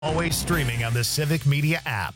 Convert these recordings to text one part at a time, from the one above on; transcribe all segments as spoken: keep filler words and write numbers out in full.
Always streaming on the Civic Media app.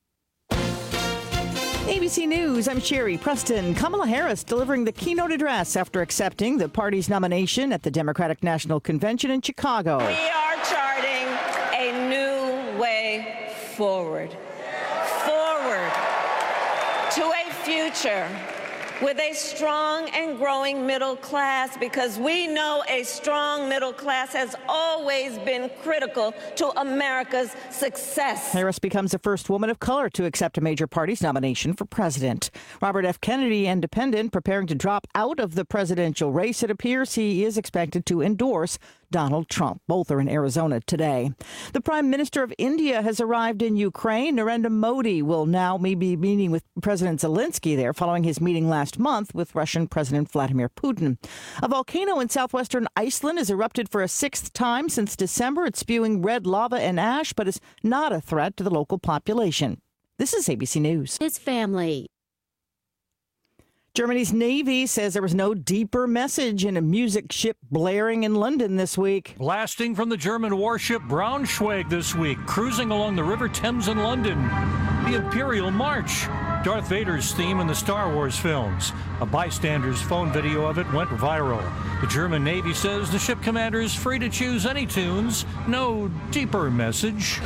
A B C News, I'm Sherry Preston. Kamala Harris delivering the keynote address after accepting the party's nomination at the Democratic National Convention in Chicago. We are charting a new way forward. Forward to a future with a strong and growing middle class, because we know a strong middle class has always been critical to America's success. Harris becomes the first woman of color to accept a major party's nomination for president. Robert F. Kennedy, independent, preparing to drop out of the presidential race. It appears he is expected to endorse Donald Trump. Both are in Arizona today. The Prime Minister of India has arrived in Ukraine. Narendra Modi will now be meeting with President Zelensky there following his meeting last month with Russian President Vladimir Putin. A volcano in southwestern Iceland has erupted for a sixth time since December. It's spewing red lava and ash, but is not a threat to the local population. This is A B C News. His family. Germany's Navy says there was no deeper message in a music ship blaring in London this week. Blasting from the German warship Braunschweig this week, cruising along the River Thames in London. The Imperial March, Darth Vader's theme in the Star Wars films. A bystander's phone video of it went viral. The German Navy says the ship commander is free to choose any tunes. No deeper message.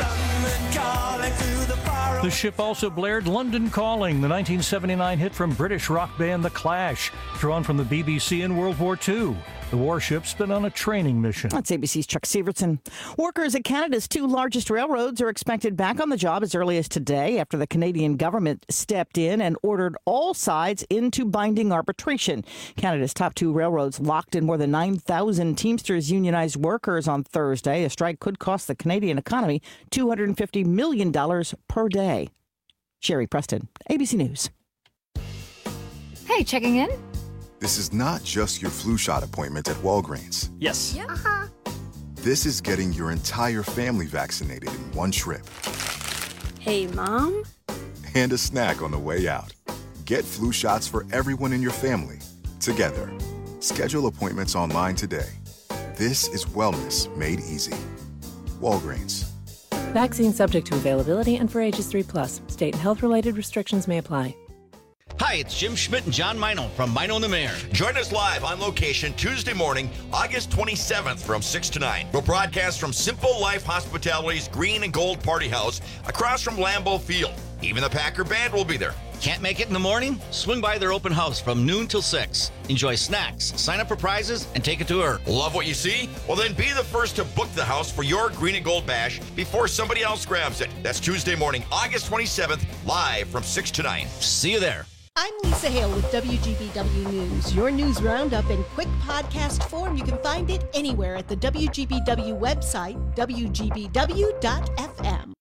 The ship also blared London Calling, the nineteen seventy-nine hit from British rock band The Clash, drawn from the B B C in World War Two. The warship's been on a training mission. That's A B C's Chuck Severson. Workers at Canada's two largest railroads are expected back on the job as early as today after the Canadian government stepped in and ordered all sides into binding arbitration. Canada's top two railroads locked in more than nine thousand Teamsters unionized workers on Thursday. A strike could cost the Canadian economy two hundred fifty million dollars per day. Sherry Preston, A B C News. Hey, checking in? This is not just your flu shot appointment at Walgreens. Yes. Yeah. Uh-huh. This is getting your entire family vaccinated in one trip. Hey, Mom? And a snack on the way out. Get flu shots for everyone in your family, together. Schedule appointments online today. This is wellness made easy. Walgreens. Vaccine subject to availability and for ages three plus. State and health-related restrictions may apply. Hi, it's Jim Schmidt and John Mino from Mino and the Mayor. Join us live on location Tuesday morning, August twenty-seventh from six to nine. We'll broadcast from Simple Life Hospitality's Green and Gold Party House across from Lambeau Field. Even the Packer Band will be there. Can't make it in the morning? Swing by their open house from noon till six. Enjoy snacks, sign up for prizes, and take a tour. Love what you see? Well, then be the first to book the house for your Green and Gold Bash before somebody else grabs it. That's Tuesday morning, August twenty-seventh, live from six to nine. See you there. I'm Lisa Hale with W G B W News. Your news roundup in quick podcast form. You can find it anywhere at the W G B W website, W G B W dot F M.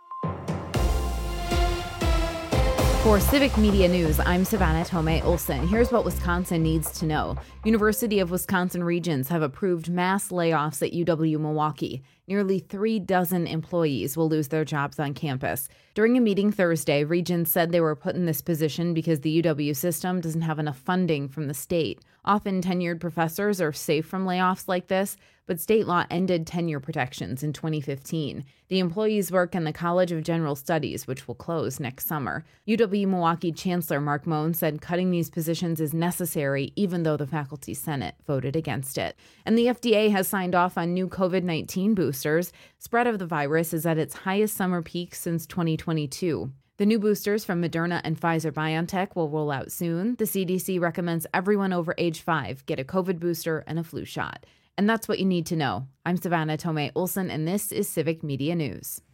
For Civic Media News, I'm Savannah Tomei Olson. Here's what Wisconsin needs to know. University of Wisconsin Regents have approved mass layoffs at U W-Milwaukee. Nearly three dozen employees will lose their jobs on campus. During a meeting Thursday, Regents said they were put in this position because the U W system doesn't have enough funding from the state. Often tenured professors are safe from layoffs like this, but state law ended tenure protections in twenty fifteen. The employees work in the College of General Studies, which will close next summer. U W-Milwaukee Chancellor Mark Moen said cutting these positions is necessary, even though the Faculty Senate voted against it. And the F D A has signed off on new covid nineteen boosters. Spread of the virus is at its highest summer peak since twenty twenty-two. The new boosters from Moderna and Pfizer-BioNTech will roll out soon. The C D C recommends everyone over age five get a COVID booster and a flu shot. And that's what you need to know. I'm Savannah Tomei Olson, and this is Civic Media News.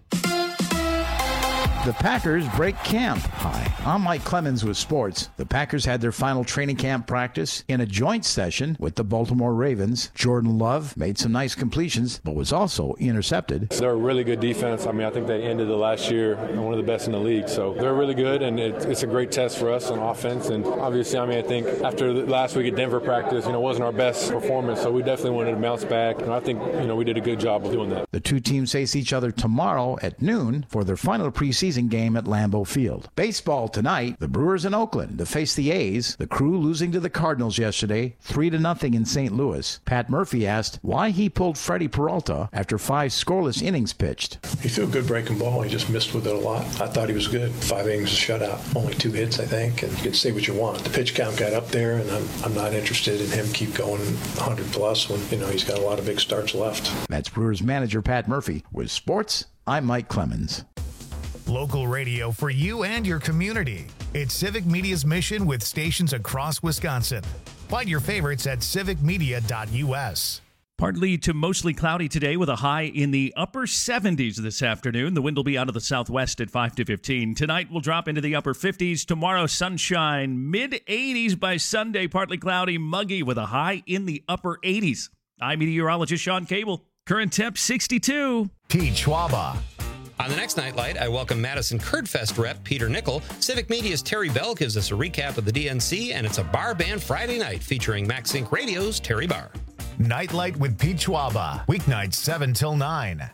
The Packers break camp. Hi, I'm Mike Clemens with sports. The Packers had their final training camp practice in a joint session with the Baltimore Ravens. Jordan Love made some nice completions, but was also intercepted. They're a really good defense. I mean, I think they ended the last year one of the best in the league. So they're really good, and it, it's a great test for us on offense. And obviously, I mean, I think after the last week at Denver practice, you know, it wasn't our best performance, so we definitely wanted to bounce back. And I think, you know, we did a good job of doing that. The two teams face each other tomorrow at noon for their final preseason preseason game at Lambeau Field. Baseball tonight, the Brewers in Oakland to face the A's. The Crew losing to the Cardinals yesterday, three to nothing in Saint Louis. Pat Murphy asked why he pulled Freddie Peralta after five scoreless innings pitched. He threw a good breaking ball. He just missed with it a lot. I thought he was good. Five innings of shutout. Only two hits, I think. And you can say what you want. The pitch count got up there, and I'm, I'm not interested in him keep going one hundred plus when, you know, he's got a lot of big starts left. That's Brewers manager Pat Murphy. With sports, I'm Mike Clemens. Local radio for you and your community. It's Civic Media's mission with stations across Wisconsin. Find your favorites at civic media dot u s. Partly to mostly cloudy today with a high in the upper seventies this afternoon. The wind will be out of the southwest at five to fifteen. Tonight will drop into the upper fifties. Tomorrow, sunshine, mid eighties by Sunday. Partly cloudy, muggy with a high in the upper eighties. I'm meteorologist Sean Cable. Current temp sixty-two. Pete Schwaba. On the next Nightlight, I welcome Madison Kurdfest rep Peter Nickel. Civic Media's Terry Bell gives us a recap of the D N C, and it's a bar band Friday night featuring Max Inc Radio's Terry Barr. Nightlight with Pete Schwaba. Weeknights seven till nine.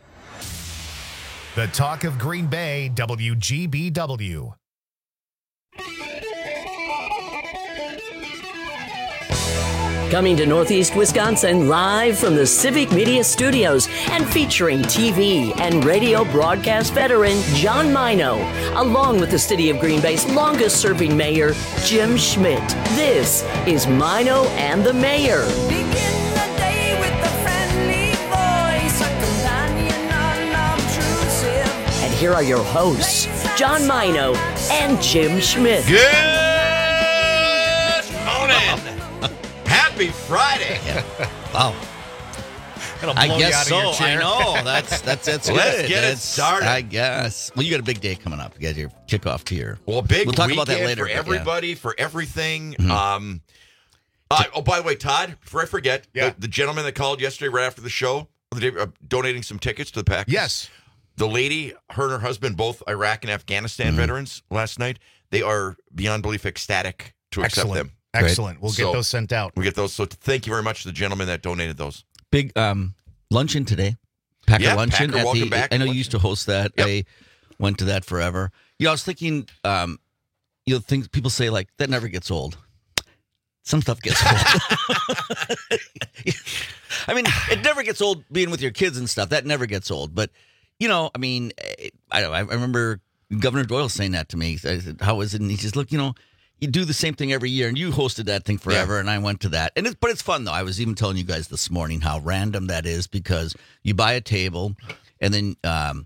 The Talk of Green Bay, W G B W. Coming to Northeast Wisconsin live from the Civic Media Studios and featuring T V and radio broadcast veteran John Mino, along with the City of Green Bay's longest-serving mayor, Jim Schmidt. This is Mino and the Mayor. And here are your hosts, John Mino and Jim Schmidt. Good morning. Happy Friday. Wow. I guess so. I know. That's that's that's good. Let's get that's, it started. I guess. Well, you got a big day coming up. You got your kickoff here. Well, big We'll talk weekend about that later. for everybody, yeah. for everything. Mm-hmm. Um, uh, oh, by the way, Todd, before I forget, yeah. the, the gentleman that called yesterday right after the show, the day, uh, donating some tickets to the Packers. Yes. The lady, her and her husband, both Iraq and Afghanistan mm-hmm. veterans last night, they are beyond belief ecstatic to Excellent. accept them. Excellent. We'll so, get those sent out. We'll get those. So thank you very much to the gentleman that donated those. Big um, luncheon today. Packer yeah, luncheon. Packer, at welcome the, back. I know you used to host that. Yep. I went to that forever. You know, I was thinking, um, you know, things people say like, that never gets old. Some stuff gets old. I mean, it never gets old being with your kids and stuff. That never gets old. But, you know, I mean, I don't know. I remember Governor Doyle saying that to me. I said, how is it? And he says, look, you know, you do the same thing every year, and you hosted that thing forever, yeah. and I went to that. and it, But it's fun, though. I was even telling you guys this morning how random that is, because you buy a table, and then um,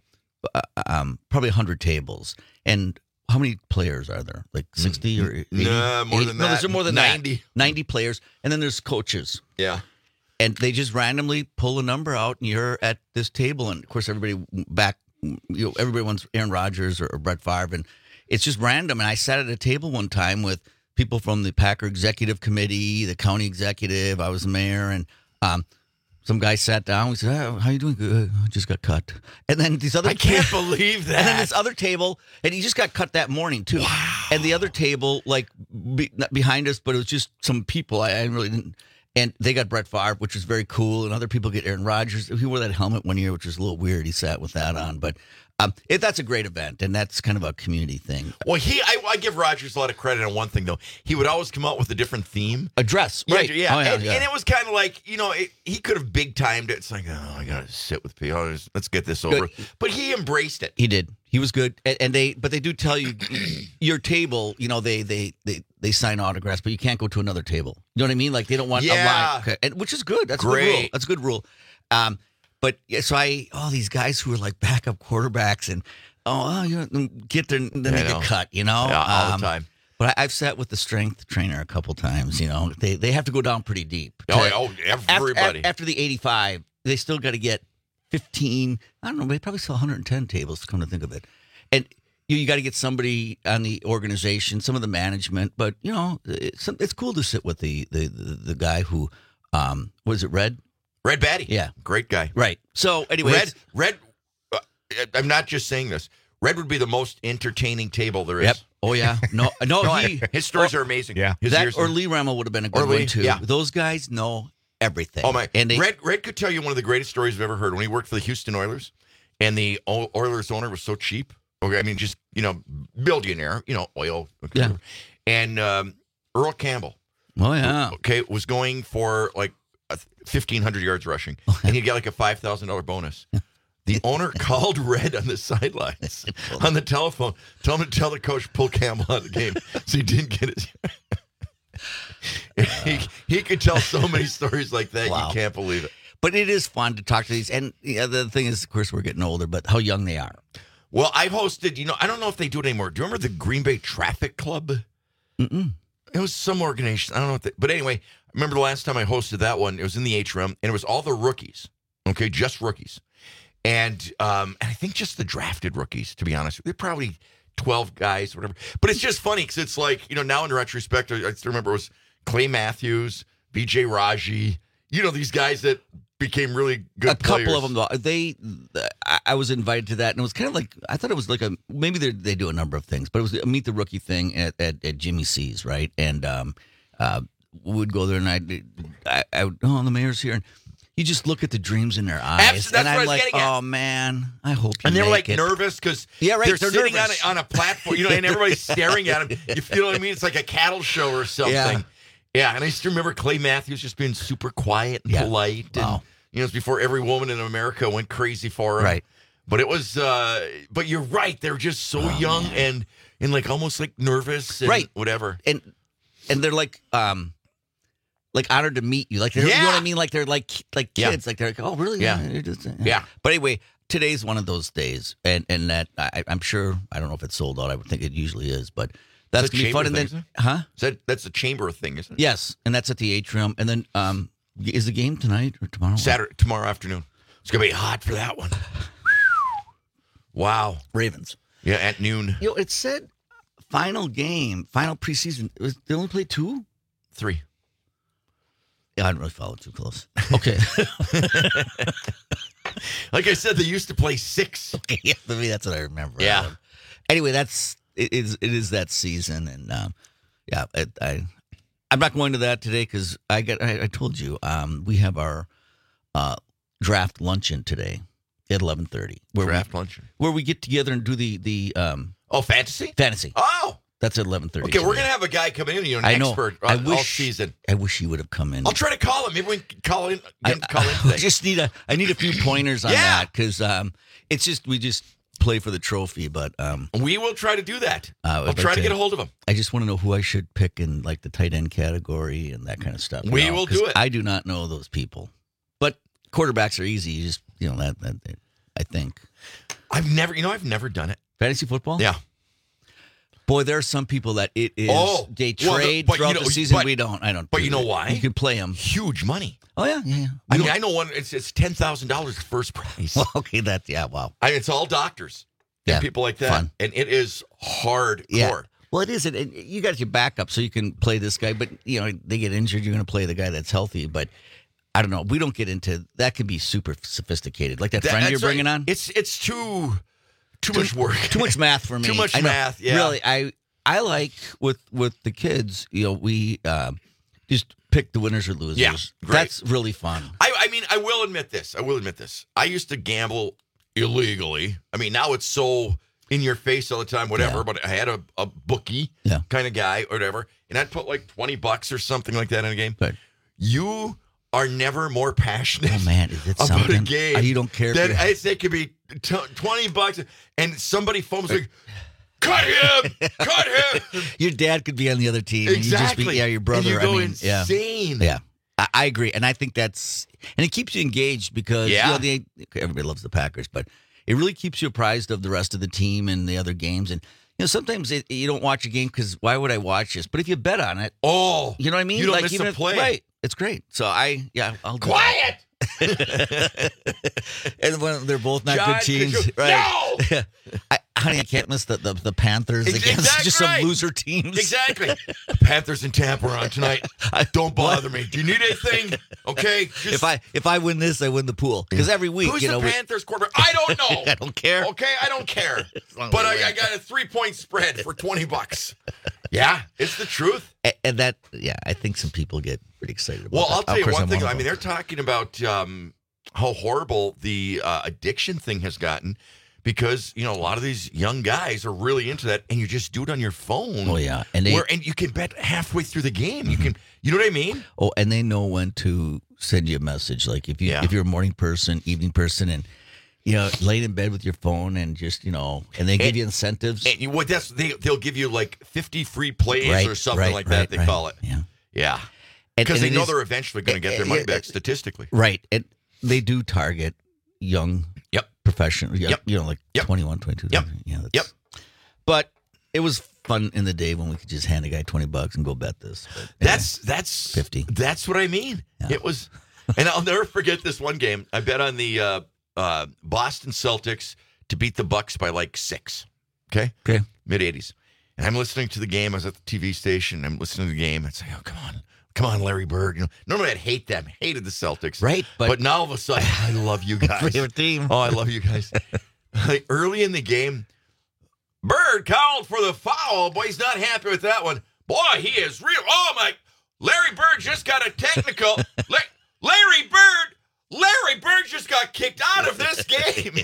um, probably one hundred tables. And how many players are there? Like sixty or eighty? No, more eighty? than no, that. No, there's more than ninety. that. ninety players. And then there's coaches. Yeah. And they just randomly pull a number out, and you're at this table. And, of course, everybody back, you know, everybody wants Aaron Rodgers or, or Brett Favre, and it's just random. And I sat at a table one time with people from the Packer Executive Committee, the county executive. I was the mayor, and um, some guy sat down. We said, oh, how you doing? Good. I just got cut. And then these other I can't believe that. And then this other table, and he just got cut that morning, too. Wow. And the other table, like, be, not behind us, but it was just some people. I, I really didn't. And they got Brett Favre, which was very cool. And other people get Aaron Rodgers. He wore that helmet one year, which was a little weird. He sat with that on. But um, it, that's a great event, and that's kind of a community thing. Well, he, I, I give Rodgers a lot of credit on one thing, though. He would always come out with a different theme. A dress, yeah, right. Yeah, oh, yeah, and, yeah. and it was kind of like, you know, it, he could have big-timed it. It's like, oh, I got to sit with people. Oh, let's get this over. Good. But he embraced it. He did. He was good. And, and they, but they do tell you, your table, you know, they, they, they, they sign autographs, but you can't go to another table. You know what I mean? Like, they don't want yeah. a line. Okay. And, which is good. That's Great. a good rule. That's a good rule. Um, but yeah, so I, all oh, these guys who are like backup quarterbacks and, oh, oh you know, get there, then they get cut, you know? Yeah, all um, the time. But I, I've sat with the strength trainer a couple times, you know. They they have to go down pretty deep. Oh, oh everybody. After, after the eighty-five, they still got to get fifteen, I don't know, they probably sell one hundred ten tables, to come to think of it. And you, you got to get somebody on the organization, some of the management. But, you know, it's, it's cool to sit with the the, the, the guy who, um, was it Red? Red Batty. Yeah. Great guy. Right. So, anyway. Red, Red, uh, I'm not just saying this. Red would be the most entertaining table there is. Yep. Oh, yeah. No, no, no he, his stories oh, are amazing. Yeah. His that or Lee Remmel would have been a good Lee, one, too. Yeah. Those guys know everything. Oh, my. And they, Red, Red could tell you one of the greatest stories I've ever heard. When he worked for the Houston Oilers, and the Oilers owner was so cheap, Okay, I mean, just, you know, billionaire, you know, oil. Okay. Yeah. And um, Earl Campbell. Oh, yeah. Okay, was going for like fifteen hundred yards rushing, and he'd get like a five thousand dollars bonus. The owner called Red on the sidelines on the telephone, told him to tell the coach pull Campbell out of the game, so he didn't get his. he, he could tell so many stories like that. Wow. You can't believe it. But it is fun to talk to these. And the other thing is, of course, we're getting older, but how young they are. Well, I hosted, you know, I don't know if they do it anymore. Do you remember the Green Bay Traffic Club? Mm-mm. It was some organization. I don't know what they, but anyway, I remember the last time I hosted that one, it was in the atrium, and it was all the rookies. Okay, just rookies. And, um, and I think just the drafted rookies, to be honest. They're probably twelve guys, whatever. But it's just funny because it's like, you know, now in retrospect, I, I still remember it was Clay Matthews, B J Raji, you know, these guys that became really good A players. couple of them, though, they, I, I was invited to that, and it was kind of like, I thought it was like a, maybe they do a number of things, but it was a Meet the Rookie thing at, at, at Jimmy C's, right? And um, uh, we would go there, and I'd, I, I would, oh, the mayor's here, and you just look at the dreams in their eyes. Absolutely, that's and what I'm I was like, getting at. oh, man, I hope you And they're make like it. nervous because yeah, right, they're, they're sitting on nervous. a, on a platform, you know, and everybody's staring at them. You feel what I mean? It's like a cattle show or something. Yeah, yeah and I just remember Clay Matthews just being super quiet and yeah. polite. And, wow. you know, it's before every woman in America went crazy for him. Right. But it was, uh, but you're right. They're just so oh, young man. and and like almost like nervous and right. whatever. And and they're like, um, like honored to meet you. Like, they're, yeah. you know what I mean? Like they're like like kids. Yeah. Like they're like, oh, really? Yeah. Yeah. Just, yeah. yeah. But anyway, today's one of those days, and and that I, I'm sure I don't know if it's sold out. I would think it usually is, but that's gonna be fun. And then, thing, huh? Is that that's the chamber thing, isn't it? Yes, and that's at the atrium. And then, um, is the game tonight or tomorrow? Saturday, tomorrow afternoon. It's gonna be hot for that one. Wow, Ravens. Yeah, at noon. You know, it said final game, final preseason. It was, they only played two, three. Yeah, I didn't really follow too close. Okay. Like I said, they used to play six. Okay, yeah, I mean, that's what I remember. Yeah. Um, anyway, that's it is it is that season, and um, yeah, it, I I'm not going to that today because I got I, I told you um, we have our uh, draft luncheon today at eleven thirty. Draft luncheon where we get together and do the the um, oh fantasy fantasy. Oh. That's at eleven thirty. Okay, we're going to have a guy come in, you know, an I know. expert I all, wish, all season. I wish he would have come in. I'll try to call him. Maybe we can call in. I, Call in I today. just need a. I need a few pointers on Yeah. that because um, it's just we just play for the trophy, but um, We will try to do that. Uh, I'll try to get a hold of him. I just want to know who I should pick in like the tight end category and that kind of stuff. We you know, will 'cause do it. I do not know those people, but quarterbacks are easy. You just you know that, that I think. I've never, you know, I've never done it. Fantasy football. Yeah. Boy, there are some people that it is. Oh, they well, the- trade but you throughout know- the season. but- we don't. I don't. but do you know that. why? You can play them. Huge money. Oh yeah, yeah. yeah. I We mean, don't- I know one. It's it's ten thousand dollars first prize. Well, okay, that's yeah. Wow. I mean, it's all doctors and Yeah, people like that, fun. and it is hardcore. Yeah. Well, it is. It, it- you got your backup, so you can play this guy. But you know, they get injured, you're going to play the guy that's healthy. But I don't know. We don't get into that. Can be super sophisticated, like that, That- friend that's you're bringing right. on. It's it's too too, much work. Too much math for me. Too much I know. math. Yeah. Really, I I like with with the kids. You know, we uh, just pick the winners or losers. Yeah, great. That's really fun. I, I mean, I will admit this. I will admit this. I used to gamble illegally. I mean, now it's so in your face all the time, whatever. Yeah. But I had a, a bookie Yeah. kind of guy or whatever, and I'd put like twenty bucks or something like that in a game. Right. You are never more passionate Oh man, is it about something? a game. Uh, you don't care. if That you're- I say it could be t- twenty bucks, and somebody phones like, "Cut him! Cut him!" Your dad could be on the other team. And you just Exactly. be, yeah, your brother. And you go I mean, yeah. insane. Yeah. I, I agree. And I think that's, and it keeps you engaged because Yeah. you know, they, everybody loves the Packers, but it really keeps you apprised of the rest of the team and the other games. And, you know, sometimes it, you don't watch a game because why would I watch this? But if you bet on it, Oh, you know what I mean? you don't like miss even a if- play. Right. It's great. So I, yeah, I'll do Quiet. it. And when they're both not John, good could teams. you- right. No! I, honey, I can't miss the, the, the Panthers Ex- against exactly just right. some loser teams. Exactly. Panthers and Tampa are on tonight. Don't bother me. Do you need anything? Okay. Just- If I if I win this, I win the pool. Because every week, Who's you the know, we- Panthers quarterback? I don't know. I don't care. Okay, I don't care. long as But they I, I win. got a three-point spread for twenty bucks. Yeah, it's the truth. A- And that, yeah, I think some people get pretty excited about Well, that. I'll tell Of you course, one I'm thing. of I mean, them. they're talking about um, how horrible the uh, addiction thing has gotten because, you know, a lot of these young guys are really into that, and you just do it on your phone. Oh, yeah. And they, where, and you can bet halfway through the game. You can, you know what I mean? Oh, and they know when to send you a message. Like if you Yeah. if you're a morning person, evening person, and you know, lay in bed with your phone and just, you know, and they give And- you incentives. And you, what that's they they'll give you like fifty free plays Right, or something right, like right, that. They right. call it. Yeah. Yeah. And- Because and they it know is- they're eventually going to get their money back statistically. Right. And they do target young Yep. professionals. Yep. You know, like Yep. twenty-one, twenty-two. Yep. Yeah, that's- Yep. But it was fun in the day when we could just hand a guy twenty bucks and go bet this. But anyway, That's that's fifty. That's what I mean. It was, and I'll never forget this one game. I bet on the uh, uh, Boston Celtics to beat the Bucks by like six. Okay. Okay. Mid eighties, and I'm listening to the game. I was at the T V station. I'm listening to the game. It's like, oh, come on, come on, Larry Bird. You know, normally I'd hate them, hated the Celtics, Right, But, but- now all of a sudden, I love you guys. Favorite team. Oh, I love you guys. Like early in the game, Bird called for the foul. Boy, he's not happy with that one. Boy, he is real. Oh, my. Larry Bird just got a technical. La- Larry Bird. Larry Bird just got kicked out of this game.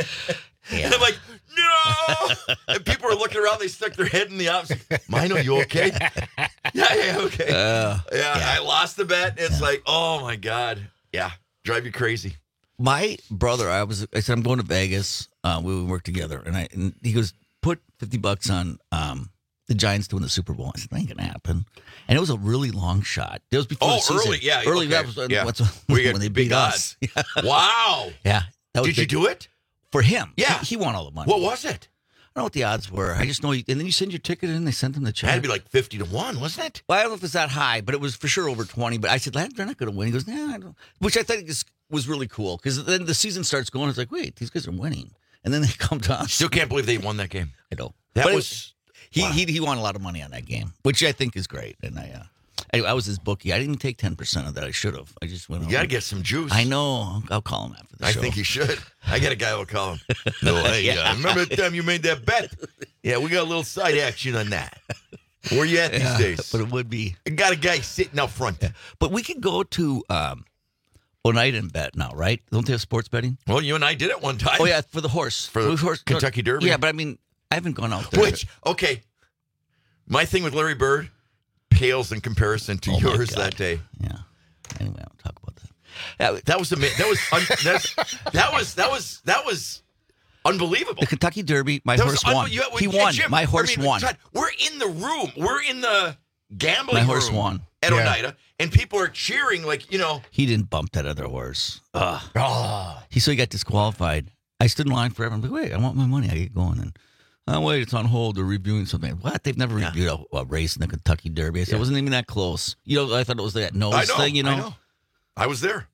And I'm like, no. And people are looking around. They stuck their head in the opposite. Mine, are you okay? Yeah, yeah, okay. Uh, yeah, I lost the bet. It's like, oh, my God. Yeah, drive you crazy. My brother, I was, I said, I'm going to Vegas. Uh, we would work together. And I, and he goes, put fifty bucks on um, the Giants to win the Super Bowl. I said, that ain't going to happen. And it was a really long shot. It was before Oh, the season. early, yeah. Early, okay. that was uh, yeah. what's, We when got they big beat us. odds. Wow. Yeah. That was Did you big. do it? For him. Yeah. He, he won all the money. What was it? I don't know what the odds were. I just know, you, and then you send your ticket in, they sent them the It check. had to be like fifty to one, wasn't it? Well, I don't know if it's that high, but it was for sure over twenty. But I said, they're not going to win. He goes, nah, I don't. Which I think is, was really cool because then the season starts going. It's like, wait, these guys are winning. And then they come to us. Still can't believe they won that game. I know. That But it- was. He, wow. he he won a lot of money on that game, which I think is great. And I, uh, I, I was his bookie. I didn't even take ten percent of that. I should have. I just went. You over. got to get some juice. I know. I'll, I'll call him after the I show. think you should. I got a guy who'll call him. No, hey, Yeah. uh, remember the time you made that bet? Yeah, we got a little side action on that. Where you at these Yeah, days? but it would be. I got a guy sitting out front. But we could go to um, Oneida and bet now, right? Don't they have sports betting? Well, you and I did it one time. Oh yeah, for the horse, For the horse Kentucky Derby? Yeah, but I mean, I haven't gone out there. Which, okay, my thing with Larry Bird pales in comparison to Oh, my yours God. that day. Yeah. Anyway, I don't talk about that. That, that was ama- that was un- that's, that was that was that was unbelievable. The Kentucky Derby, my That horse was won. unbe- you- he yeah, won. Jim, my horse I mean, won. Todd, we're in the room. We're in the gambling My horse room won. at Yeah. Oneida, and people are cheering like, you know. He didn't bump that other horse. Ugh. Oh. He so he got disqualified. I stood in line forever. I'm like, wait, I want my money. I get going. And oh wait, it's on hold. They're reviewing something. What? They've never Yeah. reviewed a, a race in the Kentucky Derby. I said Yeah. it wasn't even that close. You know, I thought it was that nose I know, thing. You know, I know. I was there.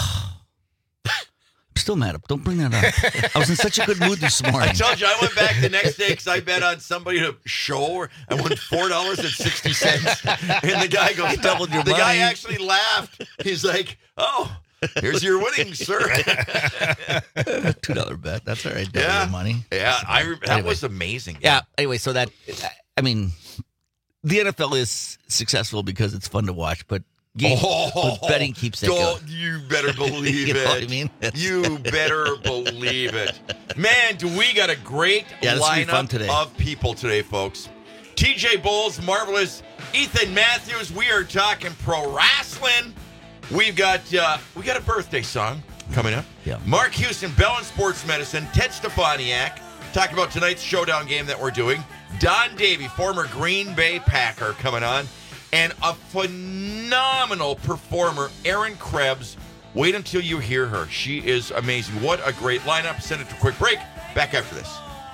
I'm still mad. Don't bring that up. I was in such a good mood this morning. I told you I went back the next day because I bet on somebody to show. I won four dollars and sixty cents, and the guy goes, You doubled your The guy money. actually laughed. He's like, "Oh, here's your winnings, sir." Two dollar bet. That's all right. Double Yeah. your money. Yeah, I re- that Anyway. was amazing. Yeah. Anyway, so that I mean, the N F L is successful because it's fun to watch, but, game, Oh, but betting keeps it don't, going. You better believe You it. know what I mean? You better believe it. Man, do we got a great Yeah, this will be fun lineup today. of people today, folks. T J Bowles, Marvelous, Ethan Matthews. We are talking pro wrestling. We've got uh, we got a birthday song coming up. Yeah. Mark Houston, Bell and Sports Medicine, Ted Stefaniak, talking about tonight's showdown game that we're doing. Don Davey, former Green Bay Packer, coming on. And a phenomenal performer, Erin Krebs. Wait until you hear her. She is amazing. What a great lineup. Send it to a quick break. Back after this.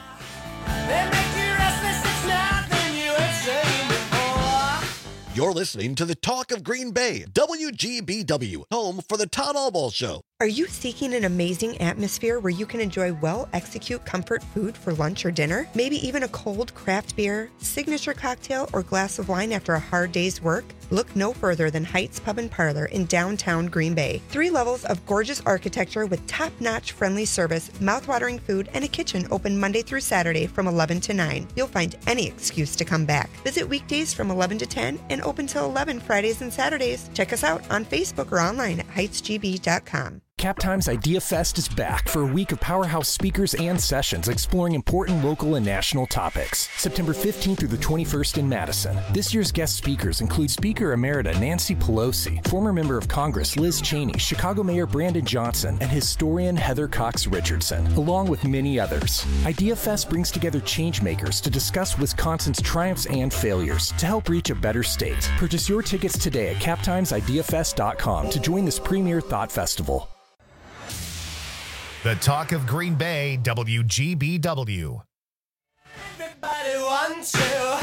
You're listening to the Talk of Green Bay, W G B W, home for the Todd Allball Show. Are you seeking an amazing atmosphere where you can enjoy well-execute comfort food for lunch or dinner? Maybe even a cold craft beer, signature cocktail, or glass of wine after a hard day's work? Look no further than Heights Pub and Parlor in downtown Green Bay. Three levels of gorgeous architecture with top-notch friendly service, mouth-watering food, and a kitchen open Monday through Saturday from eleven to nine. You'll find any excuse to come back. Visit weekdays from eleven to ten and open till eleven Fridays and Saturdays. Check us out on Facebook or online at heights g b dot com. Cap Times Idea Fest is back for a week of powerhouse speakers and sessions exploring important local and national topics. September fifteenth through the twenty-first in Madison. This year's guest speakers include Speaker Emerita Nancy Pelosi, former member of Congress Liz Cheney, Chicago Mayor Brandon Johnson, and historian Heather Cox Richardson, along with many others. Idea Fest brings together changemakers to discuss Wisconsin's triumphs and failures to help reach a better state. Purchase your tickets today at cap times idea fest dot com to join this premier thought festival. The Talk of Green Bay, W G B W. Everybody wants you.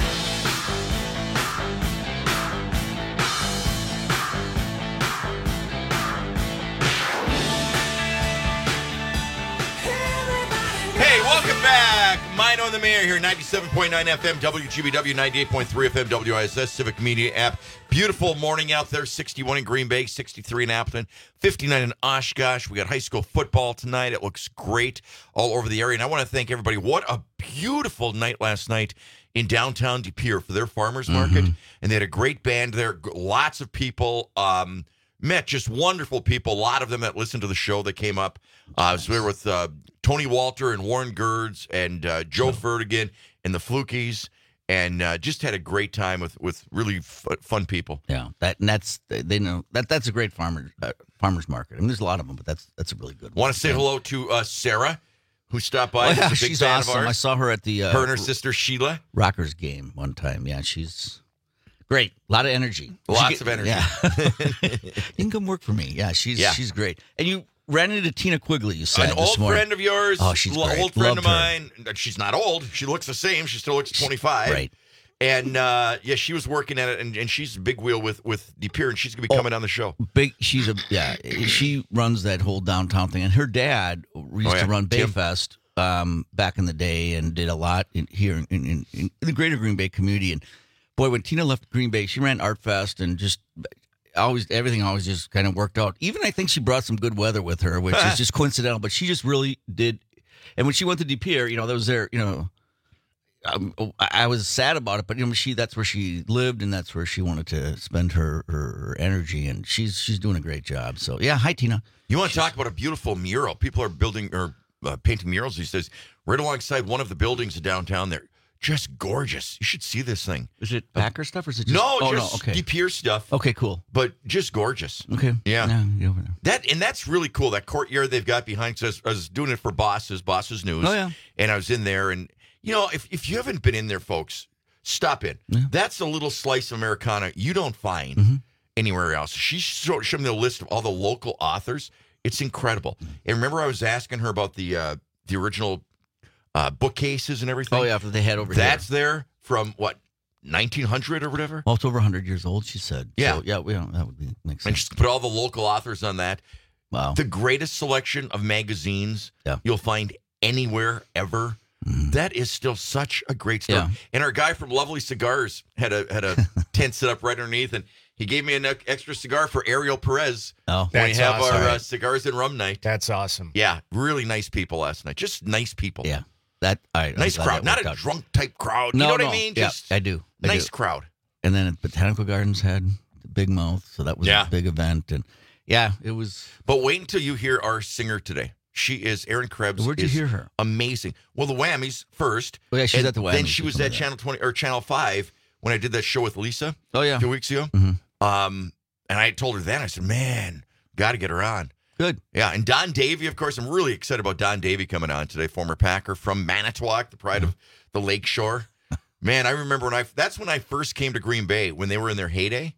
Hey, welcome back. Mino and the Mayor here, ninety-seven point nine F M, W G B W, ninety-eight point three F M, W I S S, Civic Media app. Beautiful morning out there, sixty-one in Green Bay, sixty-three in Appleton, fifty-nine in Oshkosh. We got high school football tonight. It looks great all over the area. And I want to thank everybody. What a beautiful night last night in downtown De Pere for their farmers market. Mm-hmm. And they had a great band there, lots of people. Um, met just wonderful people, a lot of them that listened to the show that came up. Uh, I was there with uh, Tony Walter and Warren Gerds and uh, Joe oh. Ferdigan and the Flukies, and uh, just had a great time with, with really f- fun people. Yeah, that and that's they know that that's a great farmer uh, farmers market. I mean, there's a lot of them, but that's that's a really good one. Want to say yeah. hello to uh, Sarah, who stopped by. Oh, yeah, a big she's fan awesome. Of ours. I saw her at the uh, her and her sister Sheila Rockers game one time. Yeah, she's great. A lot of energy. Lots get, of energy. Yeah. You can come work for me. Yeah, she's yeah. she's great. And you ran into Tina Quigley, you said an this old morning. friend of yours. Oh, she's l- great. Old friend Loved of her. mine. She's not old. She looks the same. She still looks twenty-five. Right. And uh, yeah, she was working at it, and, and she's a big wheel with with De Pere, and she's gonna be coming oh, on the show. Big. She's a yeah. She runs that whole downtown thing, and her dad used oh, yeah. to run Tim. Bayfest um, back in the day, and did a lot in, here in, in, in the greater Green Bay community. And boy, when Tina left Green Bay, she ran Art Fest, and just always everything always just kind of worked out. Even I think she brought some good weather with her, which is just coincidental. But she just really did. And when she went to De Pere, you know, that was there. You know, um, I was sad about it, but you know, she that's where she lived, and that's where she wanted to spend her, her, her energy. And she's she's doing a great job. So yeah, hi Tina. You want to talk about a beautiful mural? People are building or uh, painting murals these days right alongside one of the buildings downtown there. Just gorgeous. You should see this thing. Is it Packer stuff or is it just no? Oh, just no, okay. De Pere stuff. Okay, cool. But just gorgeous. Okay, yeah. yeah get over there. That and that's really cool. That courtyard they've got behind. So I was, I was doing it for Bosses, Bosses News. Oh yeah. And I was in there, and you know, if if you haven't been in there, folks, stop in. Yeah. That's a little slice of Americana you don't find mm-hmm. anywhere else. She showed, showed me the list of all the local authors. It's incredible. And remember, I was asking her about the uh, the original uh, bookcases and everything. Oh yeah, after they had over That's here. there from what nineteen hundred or whatever. Well, it's over one hundred years old. She said. Yeah, so, yeah, we don't, that would be makes sense. And just put all the local authors on that. Wow. The greatest selection of magazines yeah. you'll find anywhere ever. Mm. That is still such a great stuff. Yeah. And our guy from Lovely Cigars had a had a tent set up right underneath, and he gave me an extra cigar for Ariel Perez. Oh, when we have awesome. our uh, cigars and rum night. That's awesome. Yeah, really nice people last night. Just nice people. Yeah, that I nice I'm crowd, not a out. drunk type crowd. No, you know what no. I mean? Yeah, Just I do. I nice do. crowd. And then at Botanical Gardens had the Big Mouth, so that was yeah. a big event, and yeah, it was. But wait until you hear our singer today. She is Erin Krebs. Where'd you is hear her? Amazing. Well, the Whammies first. Oh yeah, she's and at the Whammies. Then she was at Channel twenty or Channel Five when I did that show with Lisa. Oh yeah, two weeks ago. Mm-hmm. Um, and I told her then. I said, "Man, got to get her on." Good. Yeah, and Don Davey, of course. I'm really excited about Don Davey coming on today. Former Packer from Manitowoc, the pride mm-hmm. of the Lakeshore. Man, I remember when I. That's when I first came to Green Bay when they were in their heyday,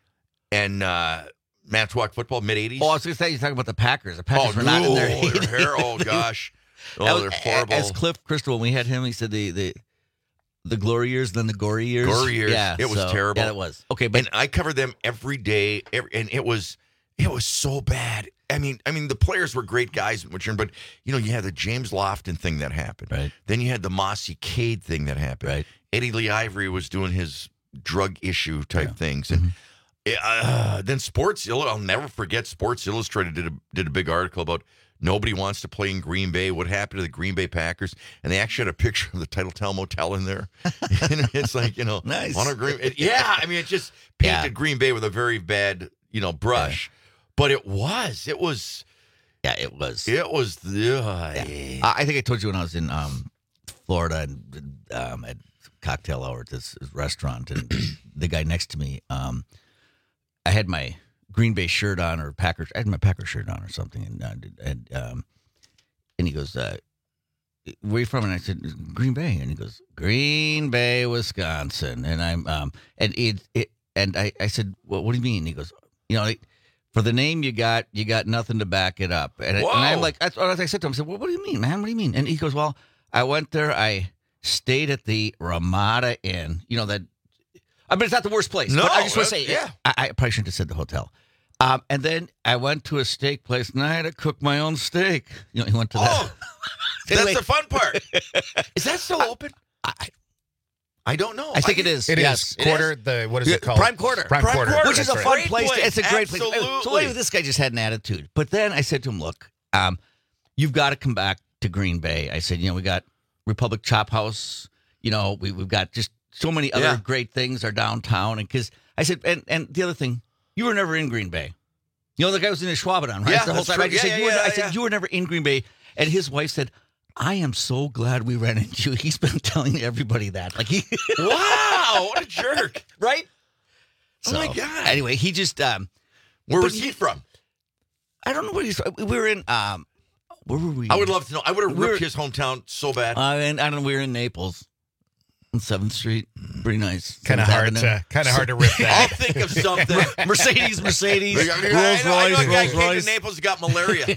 and. uh Manitowoc football, mid eighties. Oh, I was going to say, you're talking about the Packers. The Packers oh, were not no, in their heyday. hair. Oh, gosh. Oh, was, they're horrible. As Cliff Crystal, when we had him, he said the the, the glory years, then the gory years. Gory years. Yeah, it was so, terrible. Yeah, it was. Okay, but and I covered them every day, every, and it was it was so bad. I mean, I mean, the players were great guys, but you know, you had the James Lofton thing that happened. Right. Then you had the Mossy Cade thing that happened. Right. Eddie Lee Ivory was doing his drug issue type yeah. things, and. Mm-hmm. Uh, then Sports Illustrated, I'll never forget, Sports Illustrated did a, did a big article about nobody wants to play in Green Bay. What happened to the Green Bay Packers? And they actually had a picture of the Titletown Motel in there. And it's like, you know, nice. on a Green, it, yeah, I mean, it just painted yeah. Green Bay with a very bad, you know, brush. Yeah. But it was, it was, Yeah, it was. It was the. Uh, yeah. I think I told you when I was in um, Florida and um, at cocktail hour at this restaurant, and the guy next to me, um, I had my Green Bay shirt on or Packers. I had my Packers shirt on or something, and uh, and um, and he goes, uh, "Where are you from?" And I said, "Green Bay." And he goes, "Green Bay, Wisconsin." And I'm um, and it, it and I, I said, "Well, what do you mean?" And he goes, "You know, like, for the name you got, you got nothing to back it up." And, I, and I'm like, that's what I said to him. I said, "Well, what do you mean, man? What do you mean?" And he goes, "Well, I went there. I stayed at the Ramada Inn. You know that. I mean, it's not the worst place. No, but I just want to say, yeah. I, I probably shouldn't have said the hotel." Um, and then I went to a steak place, and I had to cook my own steak. You know, he went to that. Oh, Anyway. that's the fun part. Is that still open? I, I don't know. I think it is. It yes. is. Quarter, the, what is it called? Prime Quarter. Prime, Prime Quarter. Quarter. Which is a That's fun right. place. Great To, it's a great place. Absolutely. So anyway, this guy just had an attitude. But then I said to him, look, um, you've got to come back to Green Bay. I said, you know, we got Republic Chop House. You know, we, we've got just so many other Yeah. great things are downtown. And because I said, and, and the other thing, you were never in Green Bay. You know, the guy was in the Schwabenon, right? Yeah, the whole that's time. true. I just Yeah, said, yeah, you were, yeah, I said, yeah. you were never in Green Bay. And his wife said, I am so glad we ran into you. He's been telling everybody that. Like he Wow, what a jerk. Right? Oh, my God. Anyway, he just um Where but was he from? I don't know what he's we were in um where were we? I would love to know. I would have We ripped were- his hometown so bad. Uh, and I don't know, we were in Naples on seventh Street. Pretty nice. Kind of hard to kind of hard to rip I'll that. think of something. Mercedes, Mercedes, I know, I know, I know a guy Rolls came to Royce. Naples and got malaria.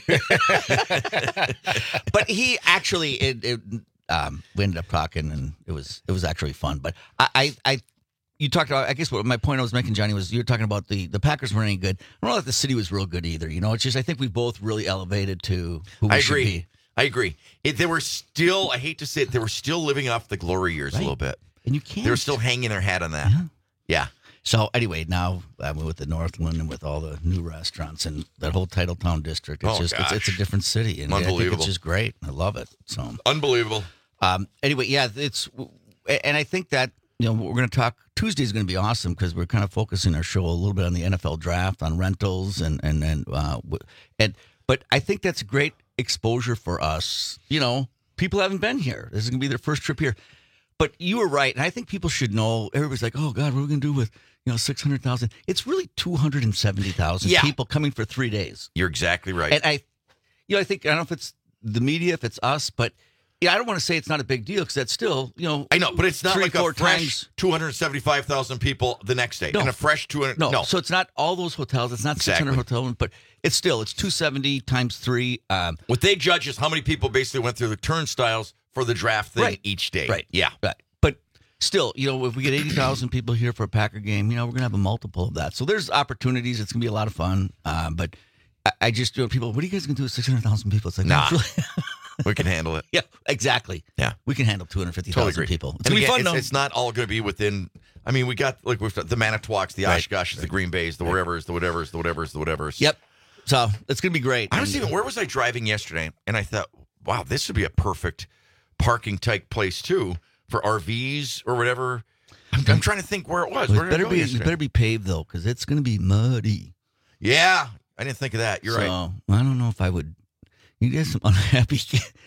But he actually it, it um we ended up talking and it was it was actually fun. But I I, I you talked about, I guess what my point I was making, Johnny, was you were talking about the, the Packers weren't any good. I don't know that the city was real good either. You know, it's just I think we both really elevated to who we I should agree. be. I agree. It, they were still, I hate to say it, they were still living off the glory years Right. a little bit. And you can't. They were still hanging their hat on that. Yeah. Yeah. So anyway, now I'm with the Northland and with all the new restaurants and that whole Titletown district. It's Oh, just it's, it's a gosh. different city, and I think Unbelievable. it's just great. I love it. So Unbelievable. um, anyway, yeah, it's and I think that you know we're going to talk Tuesday is going to be awesome because we're kind of focusing our show a little bit on the N F L draft, on rentals, and and and uh, w- and but I think that's great exposure for us. You know, people haven't been here. This is going to be their first trip here. But you were right, and I think people should know. Everybody's like, "Oh God, what are we going to do with you know six hundred thousand?" It's really two hundred and seventy thousand Yeah. people coming for three days. You're exactly right. And I, you know, I think I don't know if it's the media, if it's us, but yeah, I don't want to say it's not a big deal because that's still, you know, I know, but it's not three, like four a fresh times. two hundred seventy-five thousand people the next day No. and a fresh two hundred. No, No, so it's not all those hotels. It's not six hundred Exactly. hotels, but it's still it's two seventy times three. Um, what they judge is how many people basically went through the turnstiles for the draft thing Right. each day. Right. Yeah. Right. But still, you know, if we get eighty thousand people here for a Packer game, you know, we're going to have a multiple of that. So there's opportunities. It's going to be a lot of fun. Um, but I, I just, you know, people, what are you guys going to do with six hundred thousand people? It's like, Nah. no, it's really- We can handle it. yeah, exactly. Yeah. We can handle two hundred fifty Totally thousand agree. people. It's And going to be again, fun, it's, though. it's not all going to be within. I mean, we got like we've got the Manitowocks, the Right. Oshkoshes, the Green Bays, the wherevers, the whatevers, the whatevers, the whatevers. Yep. So it's going to be great. I was And- even, where was I driving yesterday? And I thought, wow, this would be a perfect parking type place too for R Vs or whatever. I'm, I'm trying to think where it was. Well, Where it did I better go be, it yesterday? better be paved, though, because it's going to be muddy. Yeah, I didn't think of that. You're so, right. I don't know if I would. You get some unhappy.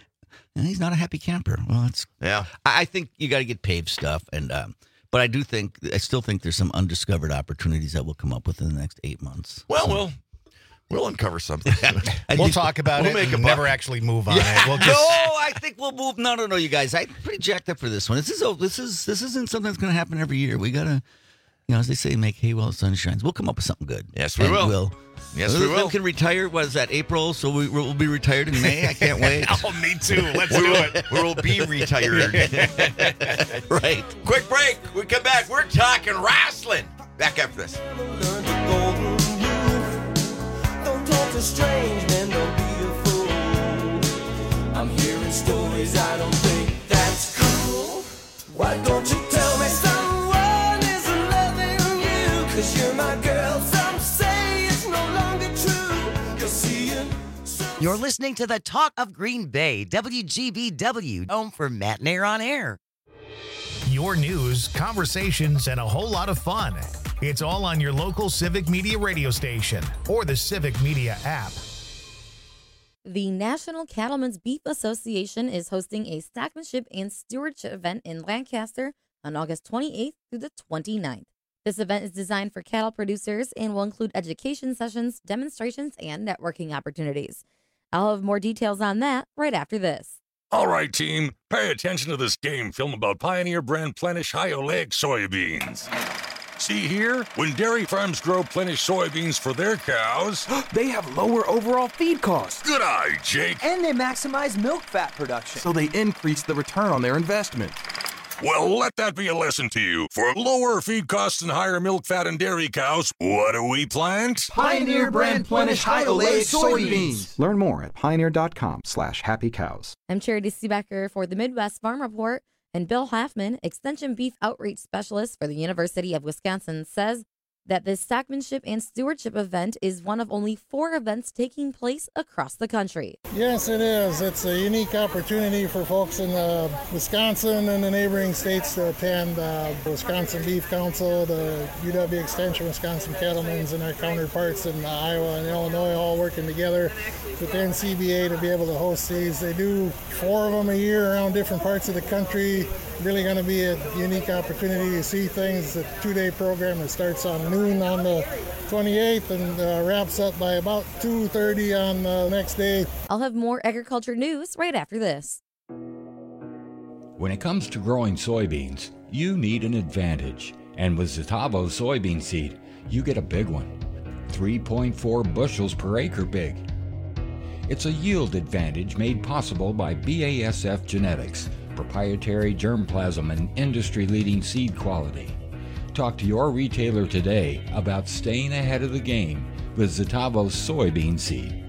And he's not a happy camper. Well, it's. Yeah. I I think you got to get paved stuff, and um, but I do think I still think there's some undiscovered opportunities that will come up within the next eight months. Well, So- we'll we'll uncover something. We'll talk about We'll it make and a buck. never actually move on Yeah. it. We'll no, just I think we'll move. No, no, no, you guys. I'm pretty jacked up for this one. This is oh, this is this isn't something that's going to happen every year. We gotta, you know, as they say, make hay while the sun shines. We'll come up with something good. Yes, we And will. We'll, Yes, Those we of them will. can retire. Was that April? So we, we'll be retired in May. I can't wait. Oh, me too. Let's we do will, it. we will be retired. Right. Quick break. We come back. We're talking wrestling. Back after this. Don't talk to strange men, don't be a fool. I'm hearing stories, I don't think that's cool. Why don't you tell me someone is loving you? Cause you're my girl, some say it's no longer true. You're seeing. You're listening to the Talk of Green Bay, W G B W, home for Matt Nair on Air. Your news, conversations, and a whole lot of fun. It's all on your local Civic Media radio station or the Civic Media app. The National Cattlemen's Beef Association is hosting a stockmanship and stewardship event in Lancaster on August twenty-eighth through the twenty-ninth. This event is designed for cattle producers and will include education sessions, demonstrations, and networking opportunities. I'll have more details on that right after this. All right, team, pay attention to this game film about Pioneer brand Plenish high oleic soybeans. See here? When dairy farms grow Plenish soybeans for their cows, they have lower overall feed costs. Good eye, Jake. And they maximize milk fat production, so they increase the return on their investment. Well, let that be a lesson to you. For lower feed costs and higher milk fat and dairy cows, what do we plant? Pioneer brand Plenish high oleic soybeans. Learn more at pioneer.com slash happy cows. I'm Charity Seebecker for the Midwest Farm Report, and Bill Hoffman, Extension Beef Outreach Specialist for the University of Wisconsin, says that this stockmanship and stewardship event is one of only four events taking place across the country. Yes, it is. It's a unique opportunity for folks in uh, Wisconsin and the neighboring states to attend uh, the Wisconsin Beef Council, the U W Extension Wisconsin Cattlemen's, and our counterparts in uh, Iowa and Illinois all working together with N C B A to be able to host these. They do four of them a year around different parts of the country. Really going to be a unique opportunity to see things. It's a two-day program that starts on noon on the twenty-eighth and uh, wraps up by about two thirty on the next day. I'll have more agriculture news right after this. When it comes to growing soybeans, you need an advantage. And with Zetavo soybean seed, you get a big one. three point four bushels per acre big. It's a yield advantage made possible by B A S F genetics, proprietary germplasm, and industry-leading seed quality. Talk to your retailer today about staying ahead of the game with Zetavo soybean seed.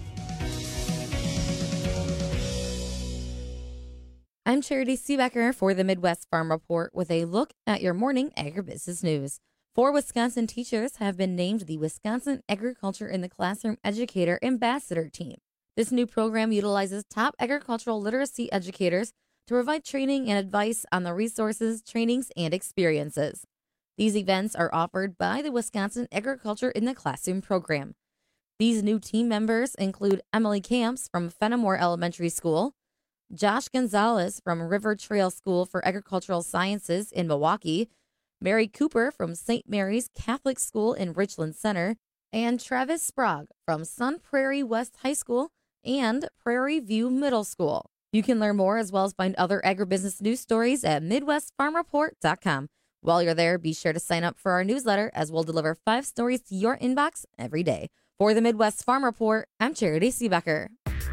I'm Charity Seebecker for the Midwest Farm Report with a look at your morning agribusiness news. Four Wisconsin teachers have been named the Wisconsin Agriculture in the Classroom Educator Ambassador Team. This new program utilizes top agricultural literacy educators to provide training and advice on the resources, trainings, and experiences. These events are offered by the Wisconsin Agriculture in the Classroom program. These new team members include Emily Camps from Fenimore Elementary School, Josh Gonzalez from River Trail School for Agricultural Sciences in Milwaukee, Mary Cooper from Saint Mary's Catholic School in Richland Center, and Travis Sprague from Sun Prairie West High School and Prairie View Middle School. You can learn more as well as find other agribusiness news stories at midwest farm report dot com. While you're there, be sure to sign up for our newsletter as we'll deliver five stories to your inbox every day. For the Midwest Farm Report, I'm Charity Seebecker.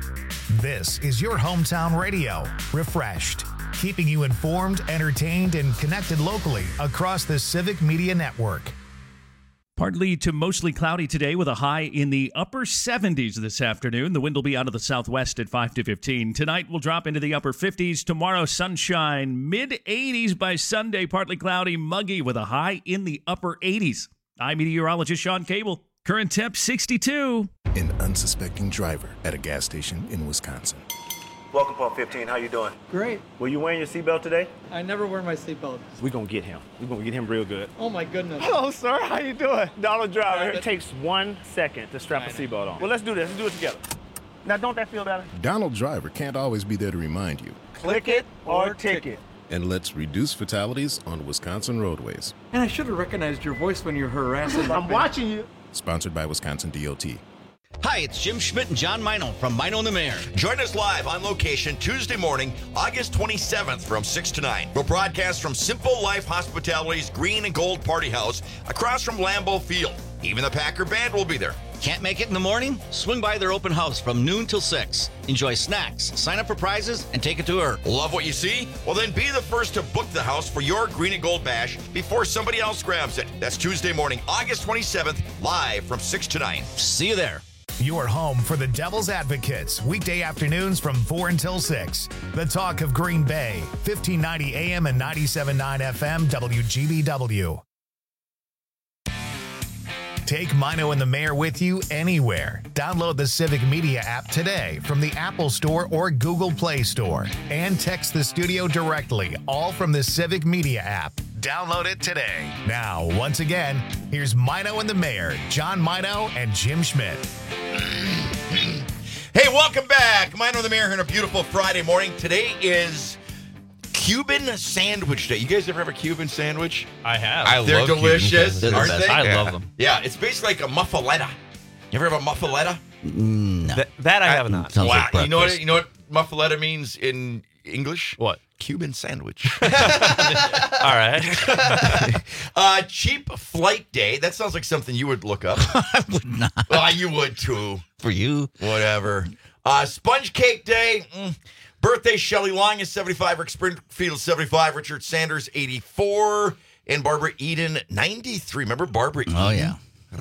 This is your hometown radio, refreshed, keeping you informed, entertained, and connected locally across the Civic Media Network. Partly to mostly cloudy today with a high in the upper seventies this afternoon. The wind will be out of the southwest at five to fifteen. Tonight will drop into the upper fifties. Tomorrow, sunshine, mid eighties by Sunday. Partly cloudy, muggy with a high in the upper eighties. I'm meteorologist Sean Cable. Current temp sixty-two. An unsuspecting driver at a gas station in Wisconsin. Welcome, Pump fifteen. How you doing? Great. Were you wearing your seatbelt today? I never wear my seatbelt. We're going to get him. We're going to get him real good. Oh, my goodness. Hello, sir. How you doing? Dollar Driver. It takes one second to strap a seatbelt on. Well, let's do this. Let's do it together. Now, don't that feel better? Donald Driver can't always be there to remind you. Click it or ticket. And let's reduce fatalities on Wisconsin roadways. And I should have recognized your voice when you're harassing. I'm watching you. Sponsored by Wisconsin D O T. Hi, it's Jim Schmidt and John Mino from Mino and the Mayor. Join us live on location Tuesday morning, August twenty-seventh from six to nine. We'll broadcast from Simple Life Hospitality's Green and Gold Party House across from Lambeau Field. Even the Packer Band will be there. Can't make it in the morning? Swing by their open house from noon till six. Enjoy snacks, sign up for prizes, and take a tour. Love what you see? Well, then be the first to book the house for your Green and Gold Bash before somebody else grabs it. That's Tuesday morning, August twenty-seventh, live from six to nine. See you there. Your home for the Devil's Advocates, weekday afternoons from four until six. The talk of Green Bay, fifteen ninety A M and ninety-seven point nine F M, W G B W. Take Mino and the Mayor with you anywhere. Download the Civic Media app today from the Apple Store or Google Play Store. And text the studio directly, all from the Civic Media app. Download it today. Now, once again, here's Mino and the Mayor, John Mino and Jim Schmidt. Hey, welcome back. Mine on the Mayor here on a beautiful Friday morning. Today is Cuban sandwich day. You guys ever have a Cuban sandwich? I have. I They're love delicious, Cuban aren't sandwiches. they? I yeah. love them. Yeah, it's basically like a muffaletta. You ever have a muffaletta? No. Th- that I have not. Sounds Wow. like you know what? breakfast. You know what muffaletta means in English? What? Cuban sandwich. All right. uh, cheap flight day. That sounds like something you would look up. I would not. Well, you would too. For you. Whatever. Uh, sponge cake day. Mm. Birthday, Shelley Long is seventy-five. Rick Springfield, seventy-five. Richard Sanders, eighty-four. And Barbara Eden, ninety-three. Remember Barbara Eden? Oh, yeah.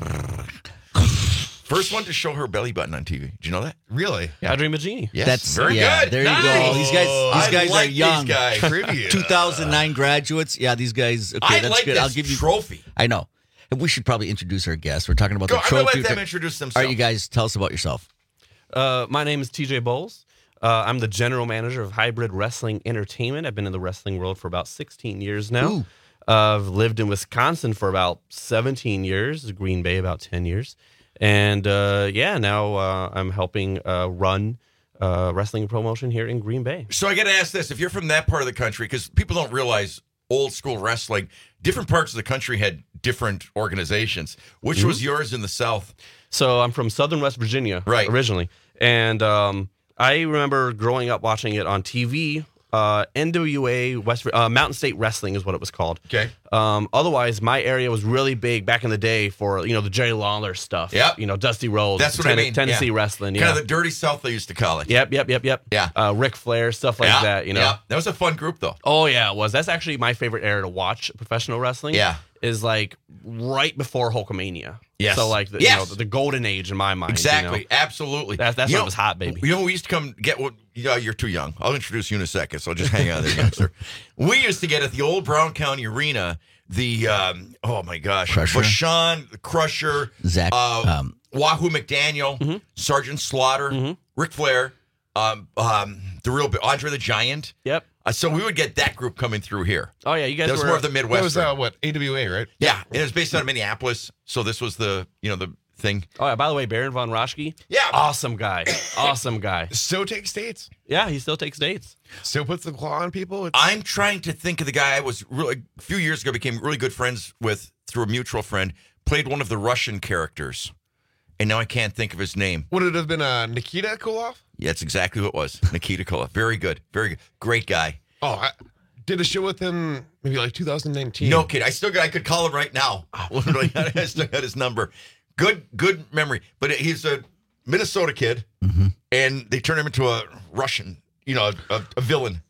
First one to show her belly button on T V. Did you know that? Really? Yeah. I Dream of Jeannie. Yes. That's very yeah, good. There you Nice. go. These guys, these I guys like are young. These guys. Trivia. two thousand nine graduates. Yeah, these guys. Okay, I that's like good. this I'll give you trophy. I know. We should probably introduce our guests. We're talking about Go, the I'm trophy. going to let them introduce All themselves. right, you guys, tell us about yourself. Uh, my name is T J Bowles. Uh, I'm the general manager of Hybrid Wrestling Entertainment. I've been in the wrestling world for about sixteen years now. Ooh. Uh, I've lived in Wisconsin for about seventeen years, Green Bay about ten years. And uh, yeah, now uh, I'm helping uh, run uh, wrestling promotion here in Green Bay. So I got to ask this. If you're from that part of the country, because people don't realize old school wrestling, different parts of the country had different organizations. Which Mm-hmm. was yours in the South? So I'm from Southern West Virginia, Right. originally. And um, I remember growing up watching it on T V. Uh, N W A West uh, Mountain State Wrestling is what it was called. Okay. Um, otherwise, my area was really big back in the day for you know the Jerry Lawler stuff. Yep. You know Dusty Rhodes. That's what Ten- I mean. Tennessee yeah. wrestling. Kind Yeah. of the dirty South they used to call it. Yep. Yep. Yep. Yep. Yeah. Uh, Ric Flair stuff like Yeah, that. You know. yeah. That was a fun group, though. Oh yeah, it was. That's actually my favorite era to watch professional wrestling. Yeah. Is like right before Hulkamania. Yes. So like the, Yes. you know, the, the golden age in my mind. Exactly. You know? Absolutely. That's that's You when know- it was hot, baby. You know, we used to come get what. Yeah, you're too young. I'll introduce you in a second, so just hang on there, youngster. We used to get at the old Brown County Arena the um, oh my gosh, Crusher. Bashan, the Crusher, Zach, uh, um, Wahoo McDaniel, Mm-hmm. Sergeant Slaughter, Mhm. Ric Flair, um, um, the real Andre the Giant. Yep. Uh, so we would get that group coming through here. Oh yeah, you guys That was were more of the Midwest. That was uh, what A W A, right? yeah, and it was based out of Minneapolis. So this was the you know the thing. Oh yeah. By the way, Baron von Raschke. Yeah. Awesome guy. Awesome guy. Still takes dates. Yeah, he still takes dates. Still puts the claw on people. It's, I'm trying to think of the guy I was really a few years ago became really good friends with through a mutual friend. Played one of the Russian characters, and now I can't think of his name. would it have been uh, Nikita Koloff? Yeah, that's exactly who it was. Nikita Koloff. Very good. Very good. Great guy. Oh, I did a show with him maybe like two thousand nineteen. No kid. I still got. I could call him right now. Literally, I still got his number. Good, good memory. But he's a Minnesota kid, Mm-hmm. and they turned him into a Russian. You know, a, a villain.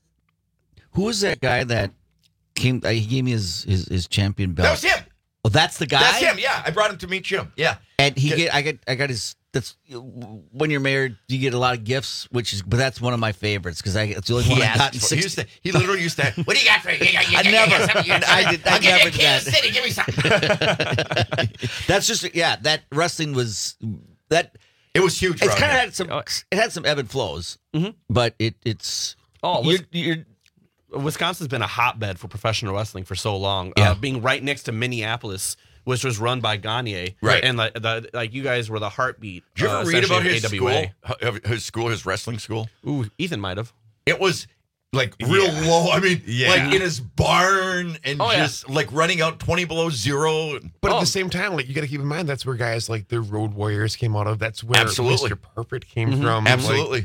Who was that guy that came? Uh, he gave me his, his his champion belt. That was him. Oh, that's the guy. That's him. Yeah, I brought him to meet you. Yeah. And he Get- get I got I got his. That's when you're married, you get a lot of gifts, which is but that's one of my favorites because I it's the only one He I got asked in for- six. he used to- he literally used to. What do you got for me? I never. I did. I I'll give you never a did Kansas that. City. Give me something. That's just yeah. That wrestling was that. It was huge. It's around kind of here. had some. It had some ebb and flows, Mhm. but it it's. Oh, you're, Wis- you're Wisconsin's been a hotbed for professional wrestling for so long. Yeah. Uh, being right next to Minneapolis, which was run by Gagne, Right. And like, the, like you guys were the heartbeat. Did you uh, ever read about essentially his of A school? W A. H- His school, his wrestling school. Ooh, Ethan might have. It was like real Yeah. low. I mean, Yeah. like in his barn and Oh, yeah. just like running out twenty below zero. But at Oh. the same time, like you got to keep in mind, that's where guys like the Road Warriors came out of. That's where Absolutely. Mister Perfect came Mhm. from. Like, Absolutely.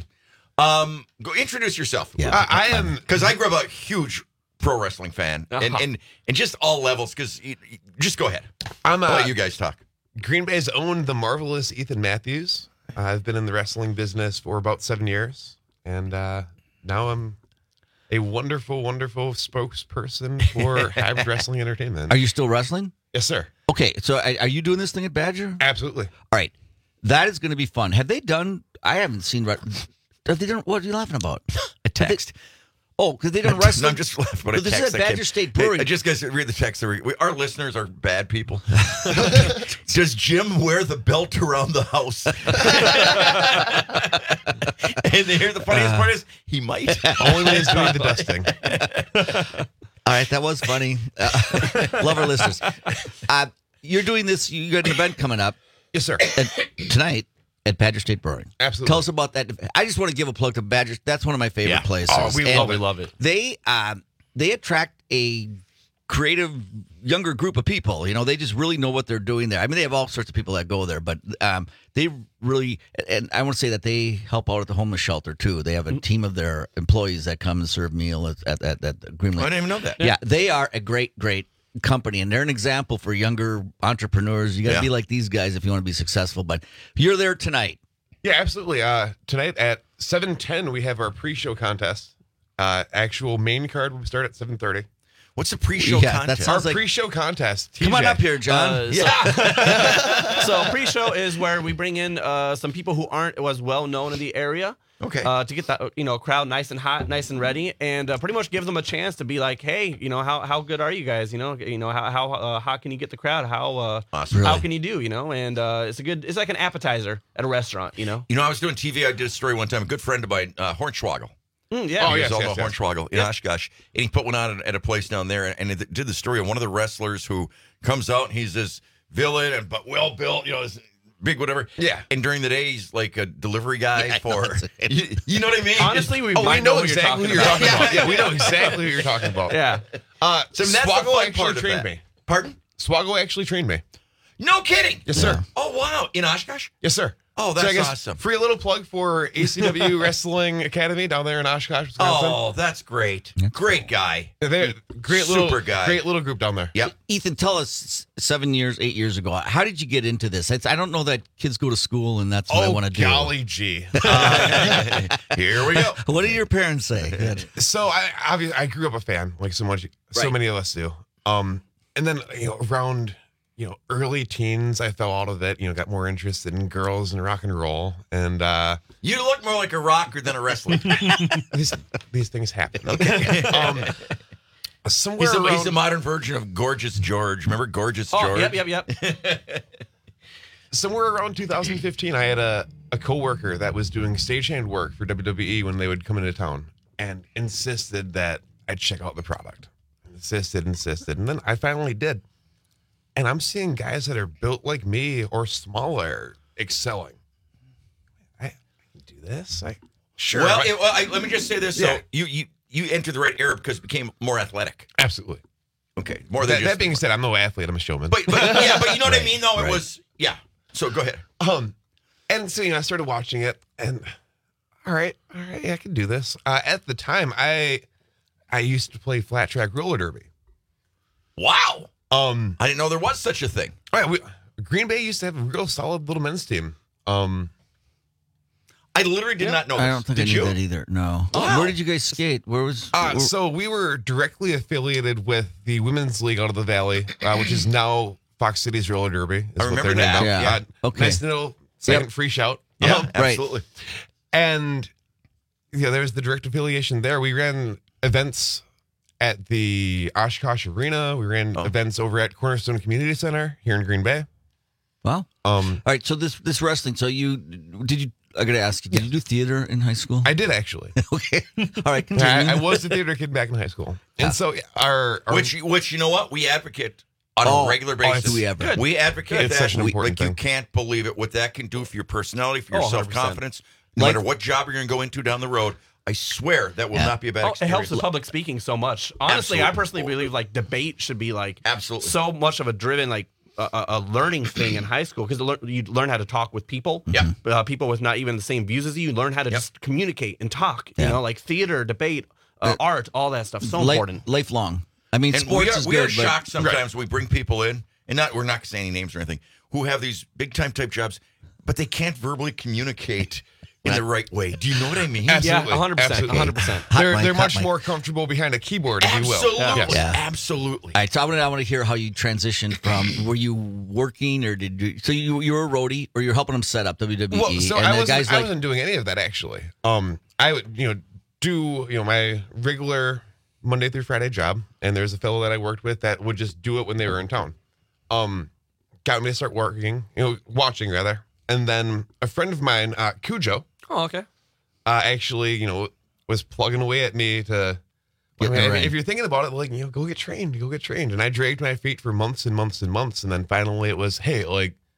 Um, go introduce yourself. Yeah. I, I am. Because I grew up a huge pro wrestling fan, and Uh-huh. and and just all levels. Because just go ahead. I'm I'll uh, let you guys talk. Green Bay's own the marvelous Ethan Matthews. Uh, I've been in the wrestling business for about seven years, and uh, now I'm a wonderful, wonderful spokesperson for Hybrid Wrestling Entertainment. Are you still wrestling? Yes, sir. Okay, so are are you doing this thing at Badger? Absolutely. All right, that is going to be fun. Have they done? I haven't seen. re- Have they done? What are you laughing about? A text. Oh, because they done I'm just, wrestling. I'm just laughing about a This is text. at I can't- Badger State Hey, Brewing. I just guys read the text. We, our listeners are bad people. Does Jim wear the belt around the house? And here the funniest part is he might. Only when he's doing the dusting. All right, that was funny. Uh, love our listeners. Uh, you're doing this. You got an event coming up. Yes, sir. And tonight. at Badger State Brewing. Absolutely. Tell us about that. I just want to give a plug to Badger. That's one of my favorite Yeah. places. Oh, we And love it. love it. They uh, they attract a creative younger group of people. You know, they just really know what they're doing there. I mean, they have all sorts of people that go there, but um, they really, and I want to say that they help out at the homeless shelter too. They have a team of their employees that come and serve meal at at, at, at Green Lake. I didn't even know that. Yeah, they are a great, great company, and they're an example for younger entrepreneurs. You got to Yeah. be like these guys if you want to be successful. But you're there tonight. Yeah, absolutely. Uh, tonight at seven ten, we have our pre-show contest. Uh, actual main card will start at seven thirty. What's the pre-show Yeah, that contest? sounds Our like- pre-show contest. Come on T J. up here, John. Uh, so, so pre-show is where we bring in uh, some people who aren't as well known in the area. Okay. Uh, to get that you know crowd nice and hot, nice and ready, and uh, pretty much give them a chance to be like, hey, you know, how how good are you guys? You know, you know how how uh, how can you get the crowd? How uh, Awesome. how Really? can you do? You know, and uh, it's a good, it's like an appetizer at a restaurant. You know. You know, I was doing T V. I did a story one time. A good friend of mine, uh, Hornswoggle. Mm, yeah. Oh, He yes, was all yes, about yes. Hornswoggle in Yep. Oshkosh. And he put one on at a place down there and, and it did the story of one of the wrestlers who comes out and he's this villain and but well built, you know, this big whatever. Yeah. And during the day he's like a delivery guy Yeah, I know for that's it. you, you know what I mean? Honestly, we Oh, we might know know who you're exactly talking who you're about. talking about. Yeah, we know exactly who you're talking about. Yeah. Uh, So that's the Swoggle fun actually part of trained that. me. Pardon? Swoggle actually trained me. No kidding. Yes, sir. Oh wow. In Oshkosh? Yes, sir. Oh, So I that's guess awesome. Free little plug for A C W Wrestling Academy down there in Oshkosh, Wisconsin. Oh, that's great. Great guy. They're great little, Super guy. great little group down there. Yep. Ethan, tell us seven years, eight years ago, how did you get into this? It's, I don't know that kids go to school and that's what I Oh, want to do. golly gee. Here we go. What did your parents say? Good. So I obviously I grew up a fan, like so much, so Right. many of us do. Um, and then you know around you know early teens, I fell out of it. You know, got more interested in girls and rock and roll, and uh, You look more like a rocker than a wrestler. these these things happen. Okay. Um, somewhere He's a, around, he's a modern version of Gorgeous George. Remember Gorgeous Oh, George? yep, yep, yep. somewhere around two thousand fifteen, I had a a coworker that was doing stagehand work for W W E when they would come into town, and insisted that I check out the product. Insisted, insisted, and then I finally did. And I'm seeing guys that are built like me or smaller excelling. I, I can do this. I sure. Well, I- it, well I, let me just say this. Yeah. So you, you you entered the right era because it became more athletic. absolutely. Okay. More than That, just, that being said, I'm no athlete. I'm a showman. But, but yeah, but you know what I Right, mean, though? It right. was, yeah. So go ahead. Um, and so you know, I started watching it, and all right, all right, yeah, I can do this. Uh, at the time, I I used to play flat track roller derby. Wow. Um, I didn't know there was such a thing. all right, we, Green Bay used to have a real solid little men's team. Um, I literally did not know I this. don't think did I knew you? that either. No. Wow. Where did you guys skate? Where was? uh, where- so we were directly affiliated with the women's league out of the Valley, uh, which is now Fox Cities Roller Derby. Is I what remember they're named that. out. Yeah. Uh, Okay. Nice little second Yep. free shout. Yeah, Um, right. absolutely. And yeah, there's the direct affiliation there. We ran events at the Oshkosh Arena. We ran Oh. events over at Cornerstone Community Center here in Green Bay. Well, Um, all right. So this this wrestling. So you did you? I gotta ask you. Did you do theater in high school? I did actually. okay. All right. Continue. I, I was a theater kid back in high school, Yeah. and so our, our Which, which you know what? We advocate on Oh, a regular oh, basis. do we ever? Good. We advocate It's that. such an We- important like, you thing. can't believe it. What that can do for your personality, for your Oh, one hundred percent. self-confidence. No Like- matter what job you're going to go into down the road, I swear that will Yeah. not be a bad Oh, it experience. helps with public speaking so much. Honestly, I Absolutely. personally believe like debate should be like Absolutely. so much of a driven like a, a a learning thing in high school because you learn how to talk with people. Yeah. uh, people with not even the same views as you. You learn how to Yep. just communicate and talk. Yeah. You know, like theater, debate, uh, art, all that stuff. So Li- important. Lifelong. I mean, And sports we are, is we good, are but shocked sometimes we bring people in, and not we're not saying any names or anything, who have these big time type jobs, but they can't verbally communicate in the right way. Do you know what I mean? Absolutely. Yeah, one hundred percent. Absolutely. one hundred percent. Hot they're mic, they're hot much mic. more comfortable behind a keyboard, if you will. Absolutely. Yes. Yeah. Absolutely. All right, so I want to I want to hear how you transitioned from were you working or did you so you you were a roadie or you're helping them set up W W E Well, so and I the wasn't, guys I like wasn't doing any of that actually. Um, I would you know do you know my regular Monday through Friday job, and there's a fellow that I worked with that would just do it when they were in town. Um, got me to start working, you know, watching rather, and then a friend of mine, uh, Cujo, Oh, okay. uh, actually you know was plugging away at me to. Get in the if, ring. if you're thinking about it, like you know, go get trained, go get trained, and I dragged my feet for months and months and months, and then finally it was, hey, like,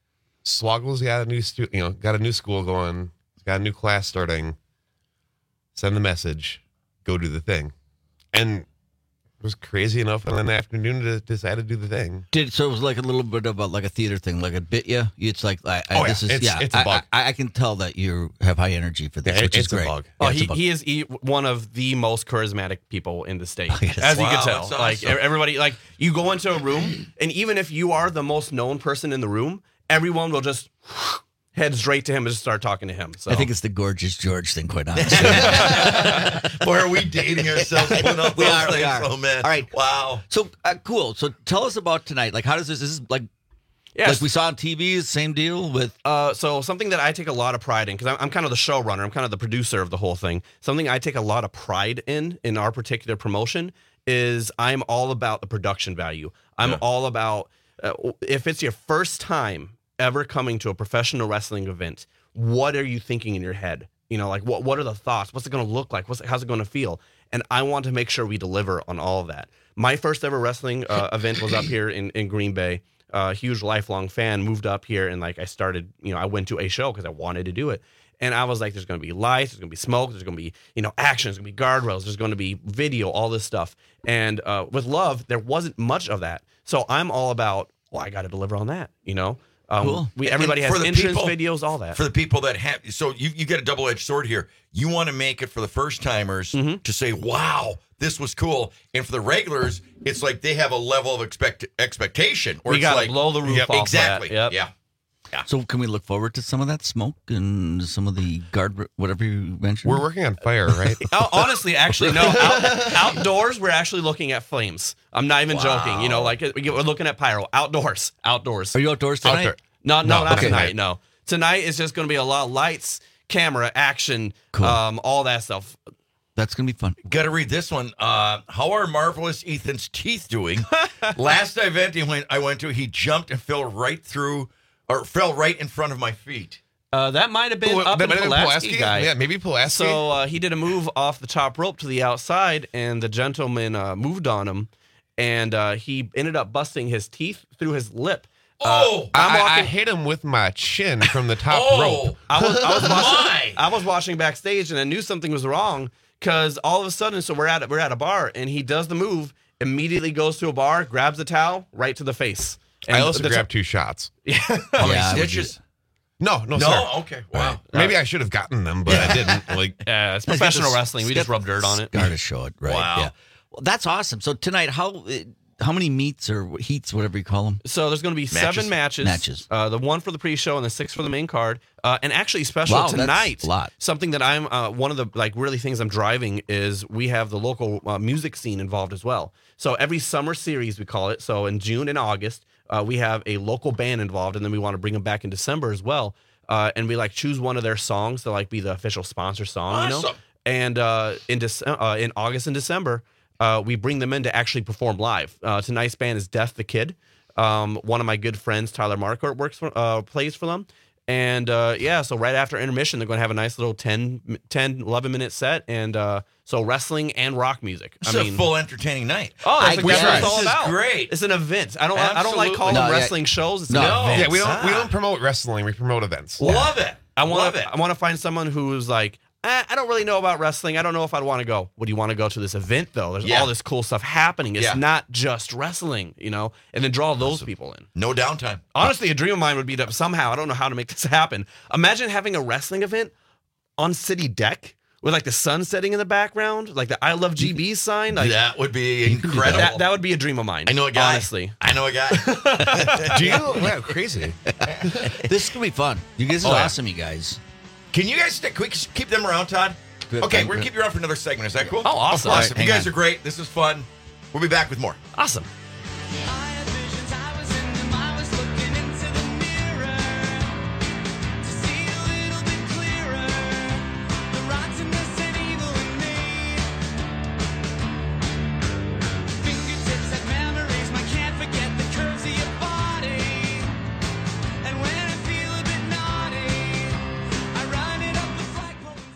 Swoggle's got a new stu- you know, got a new school going, got a new class starting. Send the message, go do the thing. And it was crazy enough in the afternoon to decide to do the thing. Did so it was like a little bit of a, like a theater thing, like it bit you. It's like I, I, Oh, yeah. this is It's- yeah. it's a I- bug. I, I can tell that you have high energy for this, Yeah, it- which is it's a great. bug. Oh, Yeah, it's a he, bug. he is e- one of the most charismatic people in the state, Yes. as you Wow, can tell. that's Like awesome. e- everybody, like you go into a room, and even if you are the most known person in the room, everyone will just head straight to him and just start talking to him. So I think it's the Gorgeous George thing, quite honestly. Boy, are we dating ourselves? Putting up we those are. We things? are. Oh, man. All right. Wow. So uh, cool. So tell us about tonight. Like, how does this? This is like, Yes. like we saw on T V. Same deal with. Uh, so something that I take a lot of pride in, because I'm, I'm kind of the showrunner, I'm kind of the producer of the whole thing. Something I take a lot of pride in in our particular promotion is I'm all about the production value. I'm Yeah. all about uh, if it's your first time ever coming to a professional wrestling event, what are you thinking in your head? You know, like what what are the thoughts? What's it going to look like? What's how's it going to feel? And I want to make sure we deliver on all of that. My first ever wrestling uh, event was up here in, in Green Bay. A uh, huge lifelong fan, moved up here, and like I started, you know, I went to a show because I wanted to do it. And I was like, there's going to be lights, there's going to be smoke, there's going to be, you know, action, there's going to be guardrails, there's going to be video, all this stuff. And uh, with Love, there wasn't much of that. So I'm all about, well, I got to deliver on that, you know? Um, Cool. We, everybody And has for the entrance people- videos, all that. For the people that have, so you you get a double edged sword here. You want to make it for the first timers Mm-hmm. to say, "Wow, this was cool," and for the regulars, it's like they have a level of expect expectation. Or We it's gotta like, blow the roof Yep, off that. Exactly. Yep. Yeah. So can we look forward to some of that smoke and some of the guard, whatever you mentioned? We're working on fire, right? Oh, honestly, actually, no. Out, outdoors, we're actually looking at flames. I'm not even joking. You know, like we're looking at pyro. Outdoors, outdoors. Are you outdoors tonight? Outdoor- No, no, No, not okay. tonight. No, tonight is just going to be a lot of lights, camera, action, Cool. um, all that stuff. That's gonna be fun. Got to read this one. Uh, how are Marvelous Ethan's teeth doing? Last event he went, I went to, he jumped and fell right through, or fell right in front of my feet. Uh, that might have been Oh, up that in might have been Pulaski Pulaski? guy. Yeah, maybe Pulaski. So uh, he did a move off the top rope to the outside, and the gentleman uh, moved on him, and uh, he ended up busting his teeth through his lip. Oh, I'm I, I walking- hit him with my chin from the top Oh. rope. I was, I was My. watching. I was watching backstage, and I knew something was wrong because all of a sudden, so we're at we're at a bar, and he does the move, immediately goes to a bar, grabs the towel right to the face. And I also the- grabbed two shots. How many Yeah, I would stitches? No, no, No, sir. okay. Wow. Maybe I should have gotten them, but I didn't. Like, Yeah, it's He's got professional this- wrestling. We he's just got rub dirt on it. Scar to show it, right? Wow. Yeah. Well, that's awesome. So tonight, how uh, how many meets or heats, whatever you call them? So there's going to be Matches. seven matches. Matches. Uh, the one for the pre-show and the six for the main card. Uh, and actually, special Wow, that's tonight. a lot. Something that I'm uh, one of the like really things I'm driving is we have the local uh, music scene involved as well. So every summer series we call it. So in June and August, uh, we have a local band involved, and then we want to bring them back in December as well. Uh, and we like choose one of their songs to like be the official sponsor song. You know. Awesome. And uh, in Dece- uh, in August and December, uh, we bring them in to actually perform live. Uh, tonight's band is Death the Kid. Um, one of my good friends, Tyler Marquardt, works for, uh, plays for them. And uh, yeah, so right after intermission, they're going to have a nice little ten, ten, eleven minute set. And uh, so wrestling and rock music. It's I a mean, full entertaining night. oh, that's I exactly what guess. it's all This is about. great. It's an event. I don't. I don't like Absolutely. calling No, them yeah. wrestling shows. It's No. an No. event. yeah, we don't we don't promote wrestling. We promote events. Love it. I want Love to. it. I want to find someone who's like, eh, I don't really know about wrestling. I don't know if I'd want to go. Would you want to go to this event though? There's Yeah. all this cool stuff happening. It's Yeah. not just wrestling, you know. And then draw those people in. No downtime. Honestly, a dream of mine would be to somehow. I don't know how to make this happen. Imagine having a wrestling event on city deck with like the sun setting in the background, like the I Love G B sign. Like That would be incredible. that, that would be a dream of mine. I know a guy. Honestly. I know a guy. Do you? Wow, crazy. This is gonna be fun. You guys Oh, are yeah. awesome, you guys. Can you guys stick? Can we keep them around, Todd? Good. Okay, Thank we're gonna you. keep you around for another segment. Is that cool? Oh, awesome. Awesome. All right, you hang guys on. are great. This is fun. We'll be back with more. Awesome.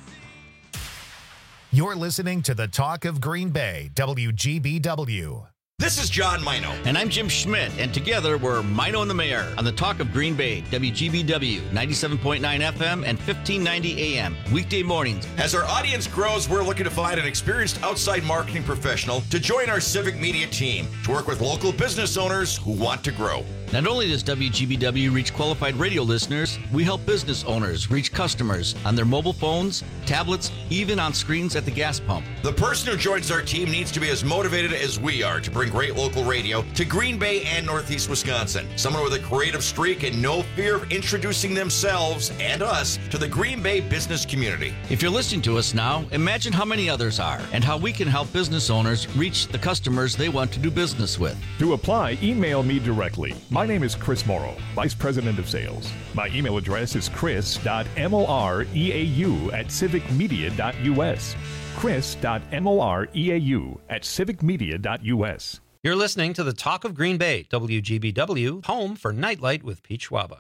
You're listening to the Talk of Green Bay, W G B W. This is John Mino. And I'm Jim Schmidt, and together we're Mino and the Mayor on the Talk of Green Bay, W G B W, ninety-seven point nine F M and fifteen ninety A M, weekday mornings. As our audience grows, we're looking to find an experienced outside marketing professional to join our civic media team to work with local business owners who want to grow. Not only does W G B W reach qualified radio listeners, we help business owners reach customers on their mobile phones, tablets, even on screens at the gas pump. The person who joins our team needs to be as motivated as we are to bring great local radio to Green Bay and Northeast Wisconsin. Someone with a creative streak and no fear of introducing themselves and us to the Green Bay business community. If you're listening to us now, imagine how many others are and how we can help business owners reach the customers they want to do business with. To apply, email me directly. My name is Chris Morrow, Vice President of Sales. My email address is chris dot moreau at civic media dot u s. chris dot moreau at civic media dot u s. You're listening to the Talk of Green Bay, W G B W, home for Nightlight with Pete Schwaba.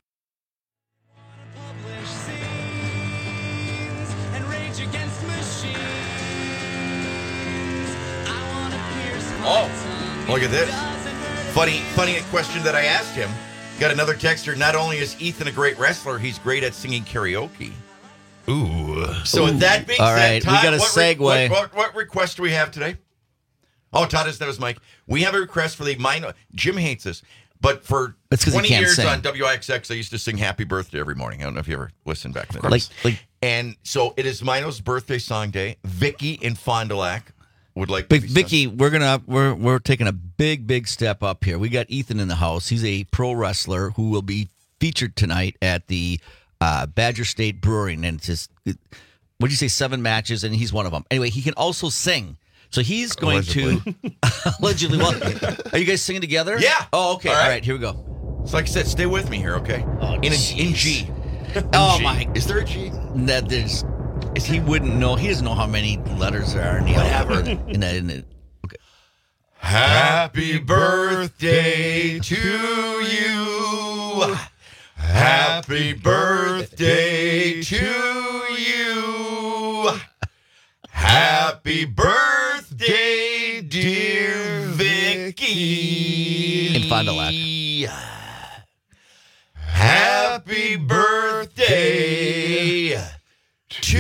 Oh, look at this. Funny, funny question that I asked him. Got another texter. Not only is Ethan a great wrestler, he's great at singing karaoke. Ooh. So with that being All said, right, Todd, we got a what, re- segue. what, what, what request do we have today? Oh, Todd, that was Mike. We have a request for the Mino. Jim hates this, but for That's 'cause he twenty can't years sing. on W I X X, I used to sing Happy Birthday every morning. I don't know if you ever listened back then. Like, like And so it is Mino's birthday song day. Vicky in Fond du Lac would like to Big be Vicky, we're gonna we're we're taking a big big step up here. We got Ethan in the house. He's a pro wrestler who will be featured tonight at the uh, Badger State Brewing, and it's just it, what'd you say, seven matches, and he's one of them. Anyway, he can also sing, so he's going Allegedly. to allegedly. Well, are you guys singing together? Yeah. Oh, okay. All All right. right, here we go. So like I said, stay with me here, okay? Oh, in, a, in G. Oh G. my! Is there a G? That there's. He wouldn't know. He doesn't know how many letters there are in the alphabet. In that, in the, okay. Happy birthday to you. Happy birthday to you. Happy birthday, dear Vicky. In Fond du Lac. Happy birthday to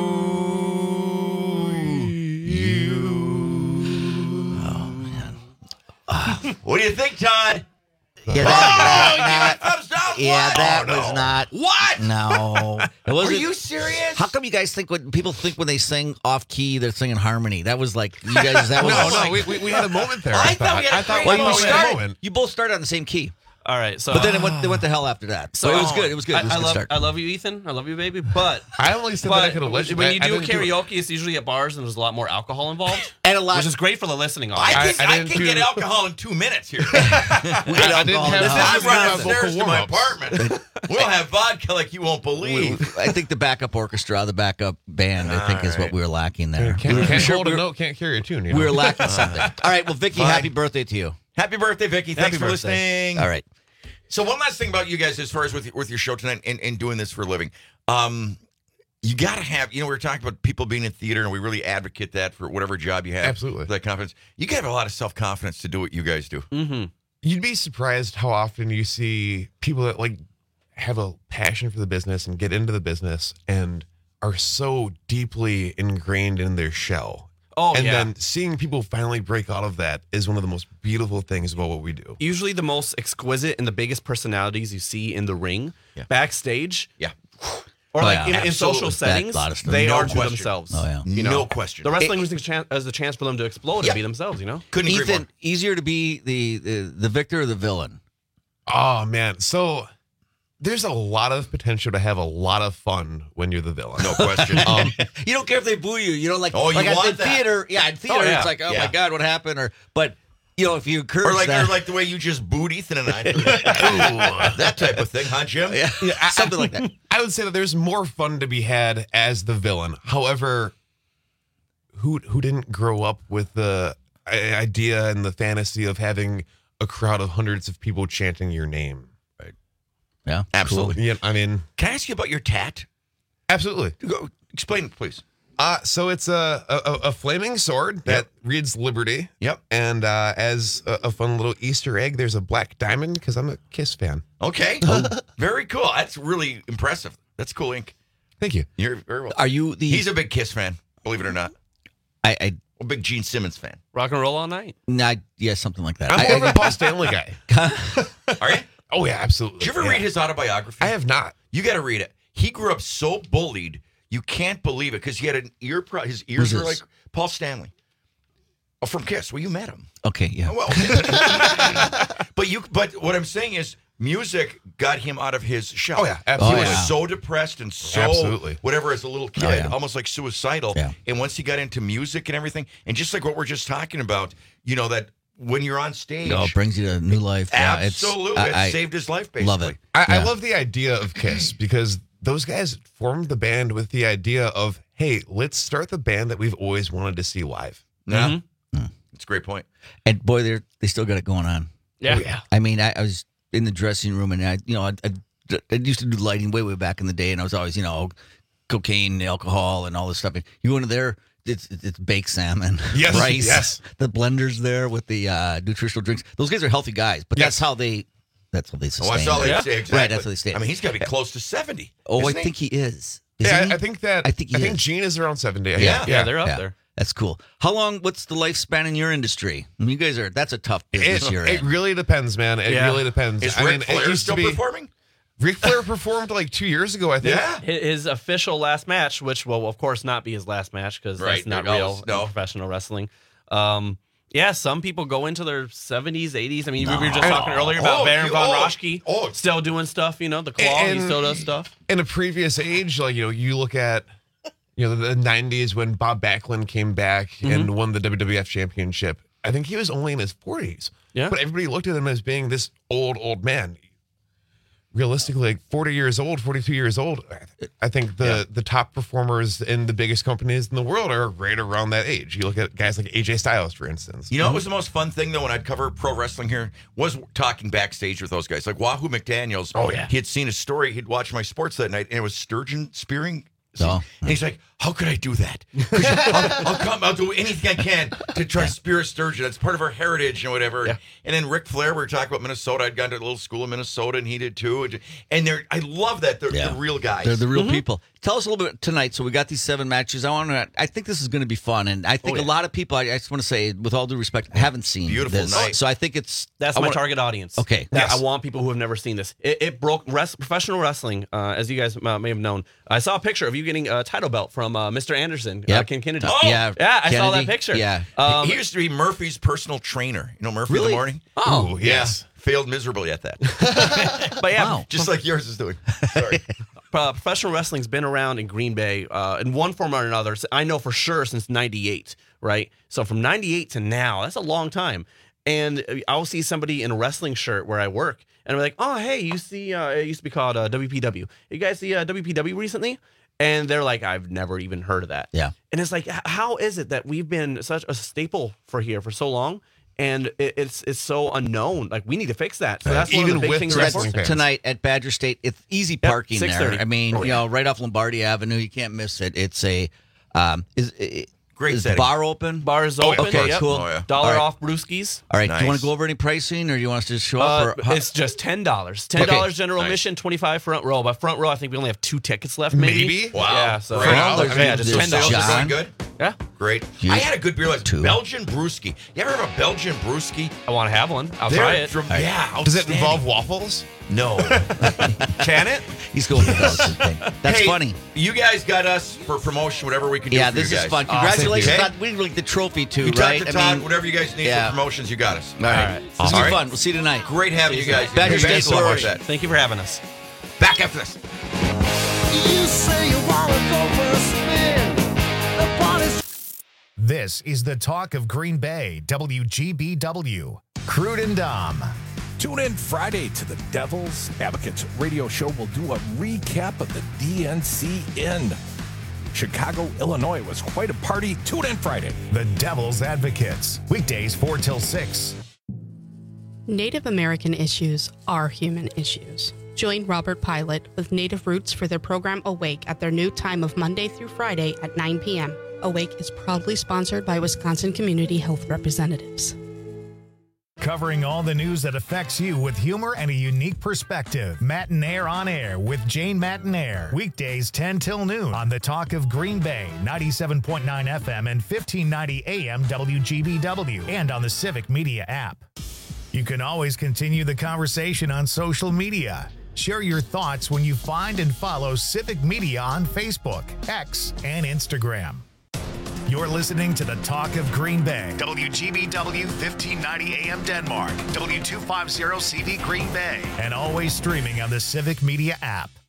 you. Oh man. What do you think, Todd? Yeah, oh, that, you that, gave it a thumbs down? yeah, What? that Oh, no. was not. What? No, it Are wasn't. you serious? How come you guys think when people think when they sing off key, they're singing harmony? That was like you guys. That was no, no, we, we, we had a moment there. I I, thought thought. we had a I thought, great I Well, thought you we had a started. moment. You both started on the same key, All right, so but then it went. They went to hell after that. So, it was good. It was good. It was I, a I good love, start. I love you, Ethan. I love you, baby. But I only said that I but could have let you. when I- you I do didn't do it. karaoke, it's usually at bars and there's a lot more alcohol involved, and a lot, which is great for the listening I audience. can, I I didn't can do- get alcohol in two minutes here. we got I didn't alcohol have in the time house. I'm to running do my upstairs vocal to my warm-ups. apartment. We'll have vodka like you won't We- believe. I think the backup orchestra, the backup band, I think is what we were lacking there. Can't, We were- can't sure hold we a were- note, can't carry a tune. You We know? were lacking something. All right. Well, Vicky, Fine. happy birthday to you. Happy birthday, Vicky. Thanks Happy for birthday. listening. All right. So one last thing about you guys as far as with, with your show tonight and, and doing this for a living. Um, you got to have, you know, we were talking about people being in theater and we really advocate that for whatever job you have. Absolutely. That confidence. You got to have a lot of self-confidence to do what you guys do. Mm-hmm. You'd be surprised how often you see people that like have a passion for the business and get into the business and are so deeply ingrained in their shell. Oh, and yeah. then seeing people finally break out of that is one of the most beautiful things about what we do. Usually the most exquisite and the biggest personalities you see in the ring, Yeah. backstage, Yeah. or Oh, like yeah. in, in social Absolutely. settings, That- lot of stuff. they No are to question. themselves. Oh, yeah. You know? No question. The wrestling was a chance, as a chance for them to explode Yeah. and be themselves. You know. Couldn't agree more. Ethan, easier to be the, the the victor or the villain? Oh, man. So there's a lot of potential to have a lot of fun when you're the villain. No question. Um, You don't care if they boo you. You know, like Oh, you like want in that. theater. Yeah, in theater, Oh, yeah. it's like, oh Yeah. my god, what happened? Or but you know, if you encourage Or like, that, or like the way you just booed Ethan and I. Ooh, that type of thing, huh, Jim? yeah, Yeah, I- something like that. I would say that there's more fun to be had as the villain. However, who who didn't grow up with the i- idea and the fantasy of having a crowd of hundreds of people chanting your name? Yeah, Absolutely. Yeah, I mean, Can I ask you about your tat? absolutely. Go, explain it, please. Uh, so it's a, a, a flaming sword that Yep. reads Liberty. Yep. And uh, as a, a fun little Easter egg, there's a black diamond because I'm a Kiss fan. Okay. Very cool. That's really impressive. That's cool ink. Thank you. You're very well. Are you the? He's a big Kiss fan, believe it or not. I, I A big Gene Simmons fan. Rock and roll all night. nah, yeah, something like that. I'm I, more of I, a Paul Stanley guy. Are you? Oh, yeah, absolutely. Did you ever Yeah. read his autobiography? I have not. You got to read it. He grew up so bullied, you can't believe it, because he had an ear. Pro- his ears Who's were this? like Paul Stanley. Oh, from Kiss. Well, you met him. okay, yeah. Well, but you. But what I'm saying is, music got him out of his shell. Oh, yeah, absolutely. He was Oh, yeah. so depressed and so Absolutely. whatever as a little kid, Oh, yeah. almost like suicidal. Yeah. And once he got into music and everything, and just like what we're just talking about, you know, that when you're on stage, No, it brings you to new life. Yeah, it's- absolutely, I- it I saved his life. Basically, love it. I, I Yeah. love the idea of Kiss because those guys formed the band with the idea of, hey, let's start the band that we've always wanted to see live. Yeah, it's a great point. And boy, they are they still got it going on. Yeah. Oh, yeah. I mean, I, I was in the dressing room, and I, you know, I, I, I used to do lighting way, way back in the day, and I was always, you know, cocaine, alcohol, and all this stuff. And you go into there, it's it's baked salmon, Yes, rice, yes. the blenders there with the uh, nutritional drinks. Those guys are healthy guys, but that's how they, that's how they Oh, sustain. that's all they it. say. Exactly. Right, that's how they stay. I mean, he's got to be close to seventy. oh, I isn't he? think he is. Isn't Yeah, he? I, I think that I think he I think is. Gene is around seventy. Yeah. Yeah, they're up Yeah. there. That's cool. How long? What's the lifespan in your industry? I mean, you guys are. That's a tough business It, you're it in. really depends, man. It Yeah. really depends. Is I Ric mean, it Flair used still to be. performing? Ric Flair performed like two years ago, I think. Yeah. Hi- His official last match, which will of course not be his last match because Right, that's not no, real no. in professional wrestling. Um, yeah, some people go into their seventies, eighties. I mean, we were just No. talking earlier about Oh, Baron you- von oh, Raschke oh. still doing stuff. You know, the claw, he And- still does stuff. In a previous age, like, you know, you look at, you know, the nineties when Bob Backlund came back and won the W W F championship. I think he was only in his forties. Yeah. But everybody looked at him as being this old, old man. Realistically, like forty years old, forty-two years old, I think the, the top performers in the biggest companies in the world are right around that age. You look at guys like A J Styles, for instance. You know what was the most fun thing, though, when I'd cover pro wrestling here, was talking backstage with those guys. Like Wahoo McDaniels. Oh, yeah. He had seen a story. He'd watched my sports that night, and it was sturgeon spearing. Oh. And he's like, how could I do that? 'Cause I'll, I'll come, I'll do anything I can to try to spear a sturgeon. That's part of our heritage and whatever. Yeah. And then Ric Flair, we were talking about Minnesota. I'd gone to a little school in Minnesota, and he did too. And- And they're, I love that. They're Yeah. the real guys. They're the real people. Tell us a little bit tonight. So we got these seven matches. I want to. I think this is going to be fun, and I think Oh, yeah. a lot of people. I, I just want to say, with all due respect, haven't seen Beautiful this. night. So I think it's That's I my wanna- target audience. Okay. That- Yes. I want people who have never seen this. It, it broke rest, professional wrestling, uh, as you guys uh, may have known. I saw a picture of you getting a title belt from uh, Mister Anderson, uh, Yep. Ken Kennedy. Oh, yeah, yeah, I saw that Kennedy. picture. Yeah. Um, he used to be Murphy's personal trainer. You know Murphy in Really? the morning? Oh, Ooh, yes. Failed miserably at that. but yeah, Wow. Just like yours is doing. Sorry. uh, professional wrestling's been around in Green Bay uh, in one form or another. I know for sure since ninety-eight, right? So from ninety-eight to now, that's a long time. And I'll see somebody in a wrestling shirt where I work, and I'm like, oh, hey, you see, uh, it used to be called uh, W P W. You guys see uh, W P W recently? And they're like, I've never even heard of that. Yeah. And it's like, h- how is it that we've been such a staple for here for so long? And it, it's it's so unknown. Like, we need to fix that. So that's one of Even the big with things. the we're wrestling enforcing. fans. tonight at Badger State. It's easy Yep, parking there. six thirty. I mean, you know, right off Lombardi Avenue, you can't miss it. It's a um, is it, Great is the setting. bar open? Bars Oh, yeah, open. of course. Yep. Cool. Oh, yeah. Dollar All right. off brewskis. All right. Do you want Nice. to go over any pricing, or do you want us to just show Uh, up? Or how- it's just ten dollars. Ten dollars Okay. general Nice. admission, twenty five front row. But front row, I think we only have two tickets left. Maybe. Maybe? Wow. Yeah. So Great. yeah, Well, yeah, just there's ten dollars. Sales are John. going good? Yeah. Great. Jeez. I had a good beer like Two. Belgian brewski. You ever heard of a Belgian brewski? I want to have one. I'll They're try it. From, yeah. Does it outstanding. involve waffles? No. Can it? He's going with those. thing. That's Hey, funny. You guys got us for promotion, whatever we can do Yeah, for this you is guys. fun. Awesome. Congratulations. Okay? Todd. We like the trophy too, You right? talk to Todd, I mean, whatever you guys need yeah. for promotions, you got us. all right. right. This is All right. fun. We'll see you tonight. Great having you guys. Badger Hey, State thanks a lot Sorority. for that. Thank you for having us. Back after this. You say you wanna go for a spin. The party's This is the talk of Green Bay, W G B W. Crude and Dom. Tune in Friday to the Devil's Advocates radio show. We'll do a recap of the D N C N. Chicago, Illinois was quite a party. Tune in Friday. The Devil's Advocates. Weekdays four till six. Native American issues are human issues. Join Robert Pilot with Native Roots for their program Awake at their new time of Monday through Friday at nine p.m. Awake is proudly sponsored by Wisconsin Community Health Representatives. Covering all the news that affects you with humor and a unique perspective. Matinaire on Air with Jane Matinaire. Weekdays ten till noon on the Talk of Green Bay, ninety-seven point nine F M and fifteen ninety A M W G B W, and on the Civic Media app. You can always continue the conversation on social media. Share your thoughts when you find and follow Civic Media on Facebook, X, and Instagram. You're listening to the Talk of Green Bay. W G B W fifteen ninety A M Denmark. W two fifty C V Green Bay. And always streaming on the Civic Media app.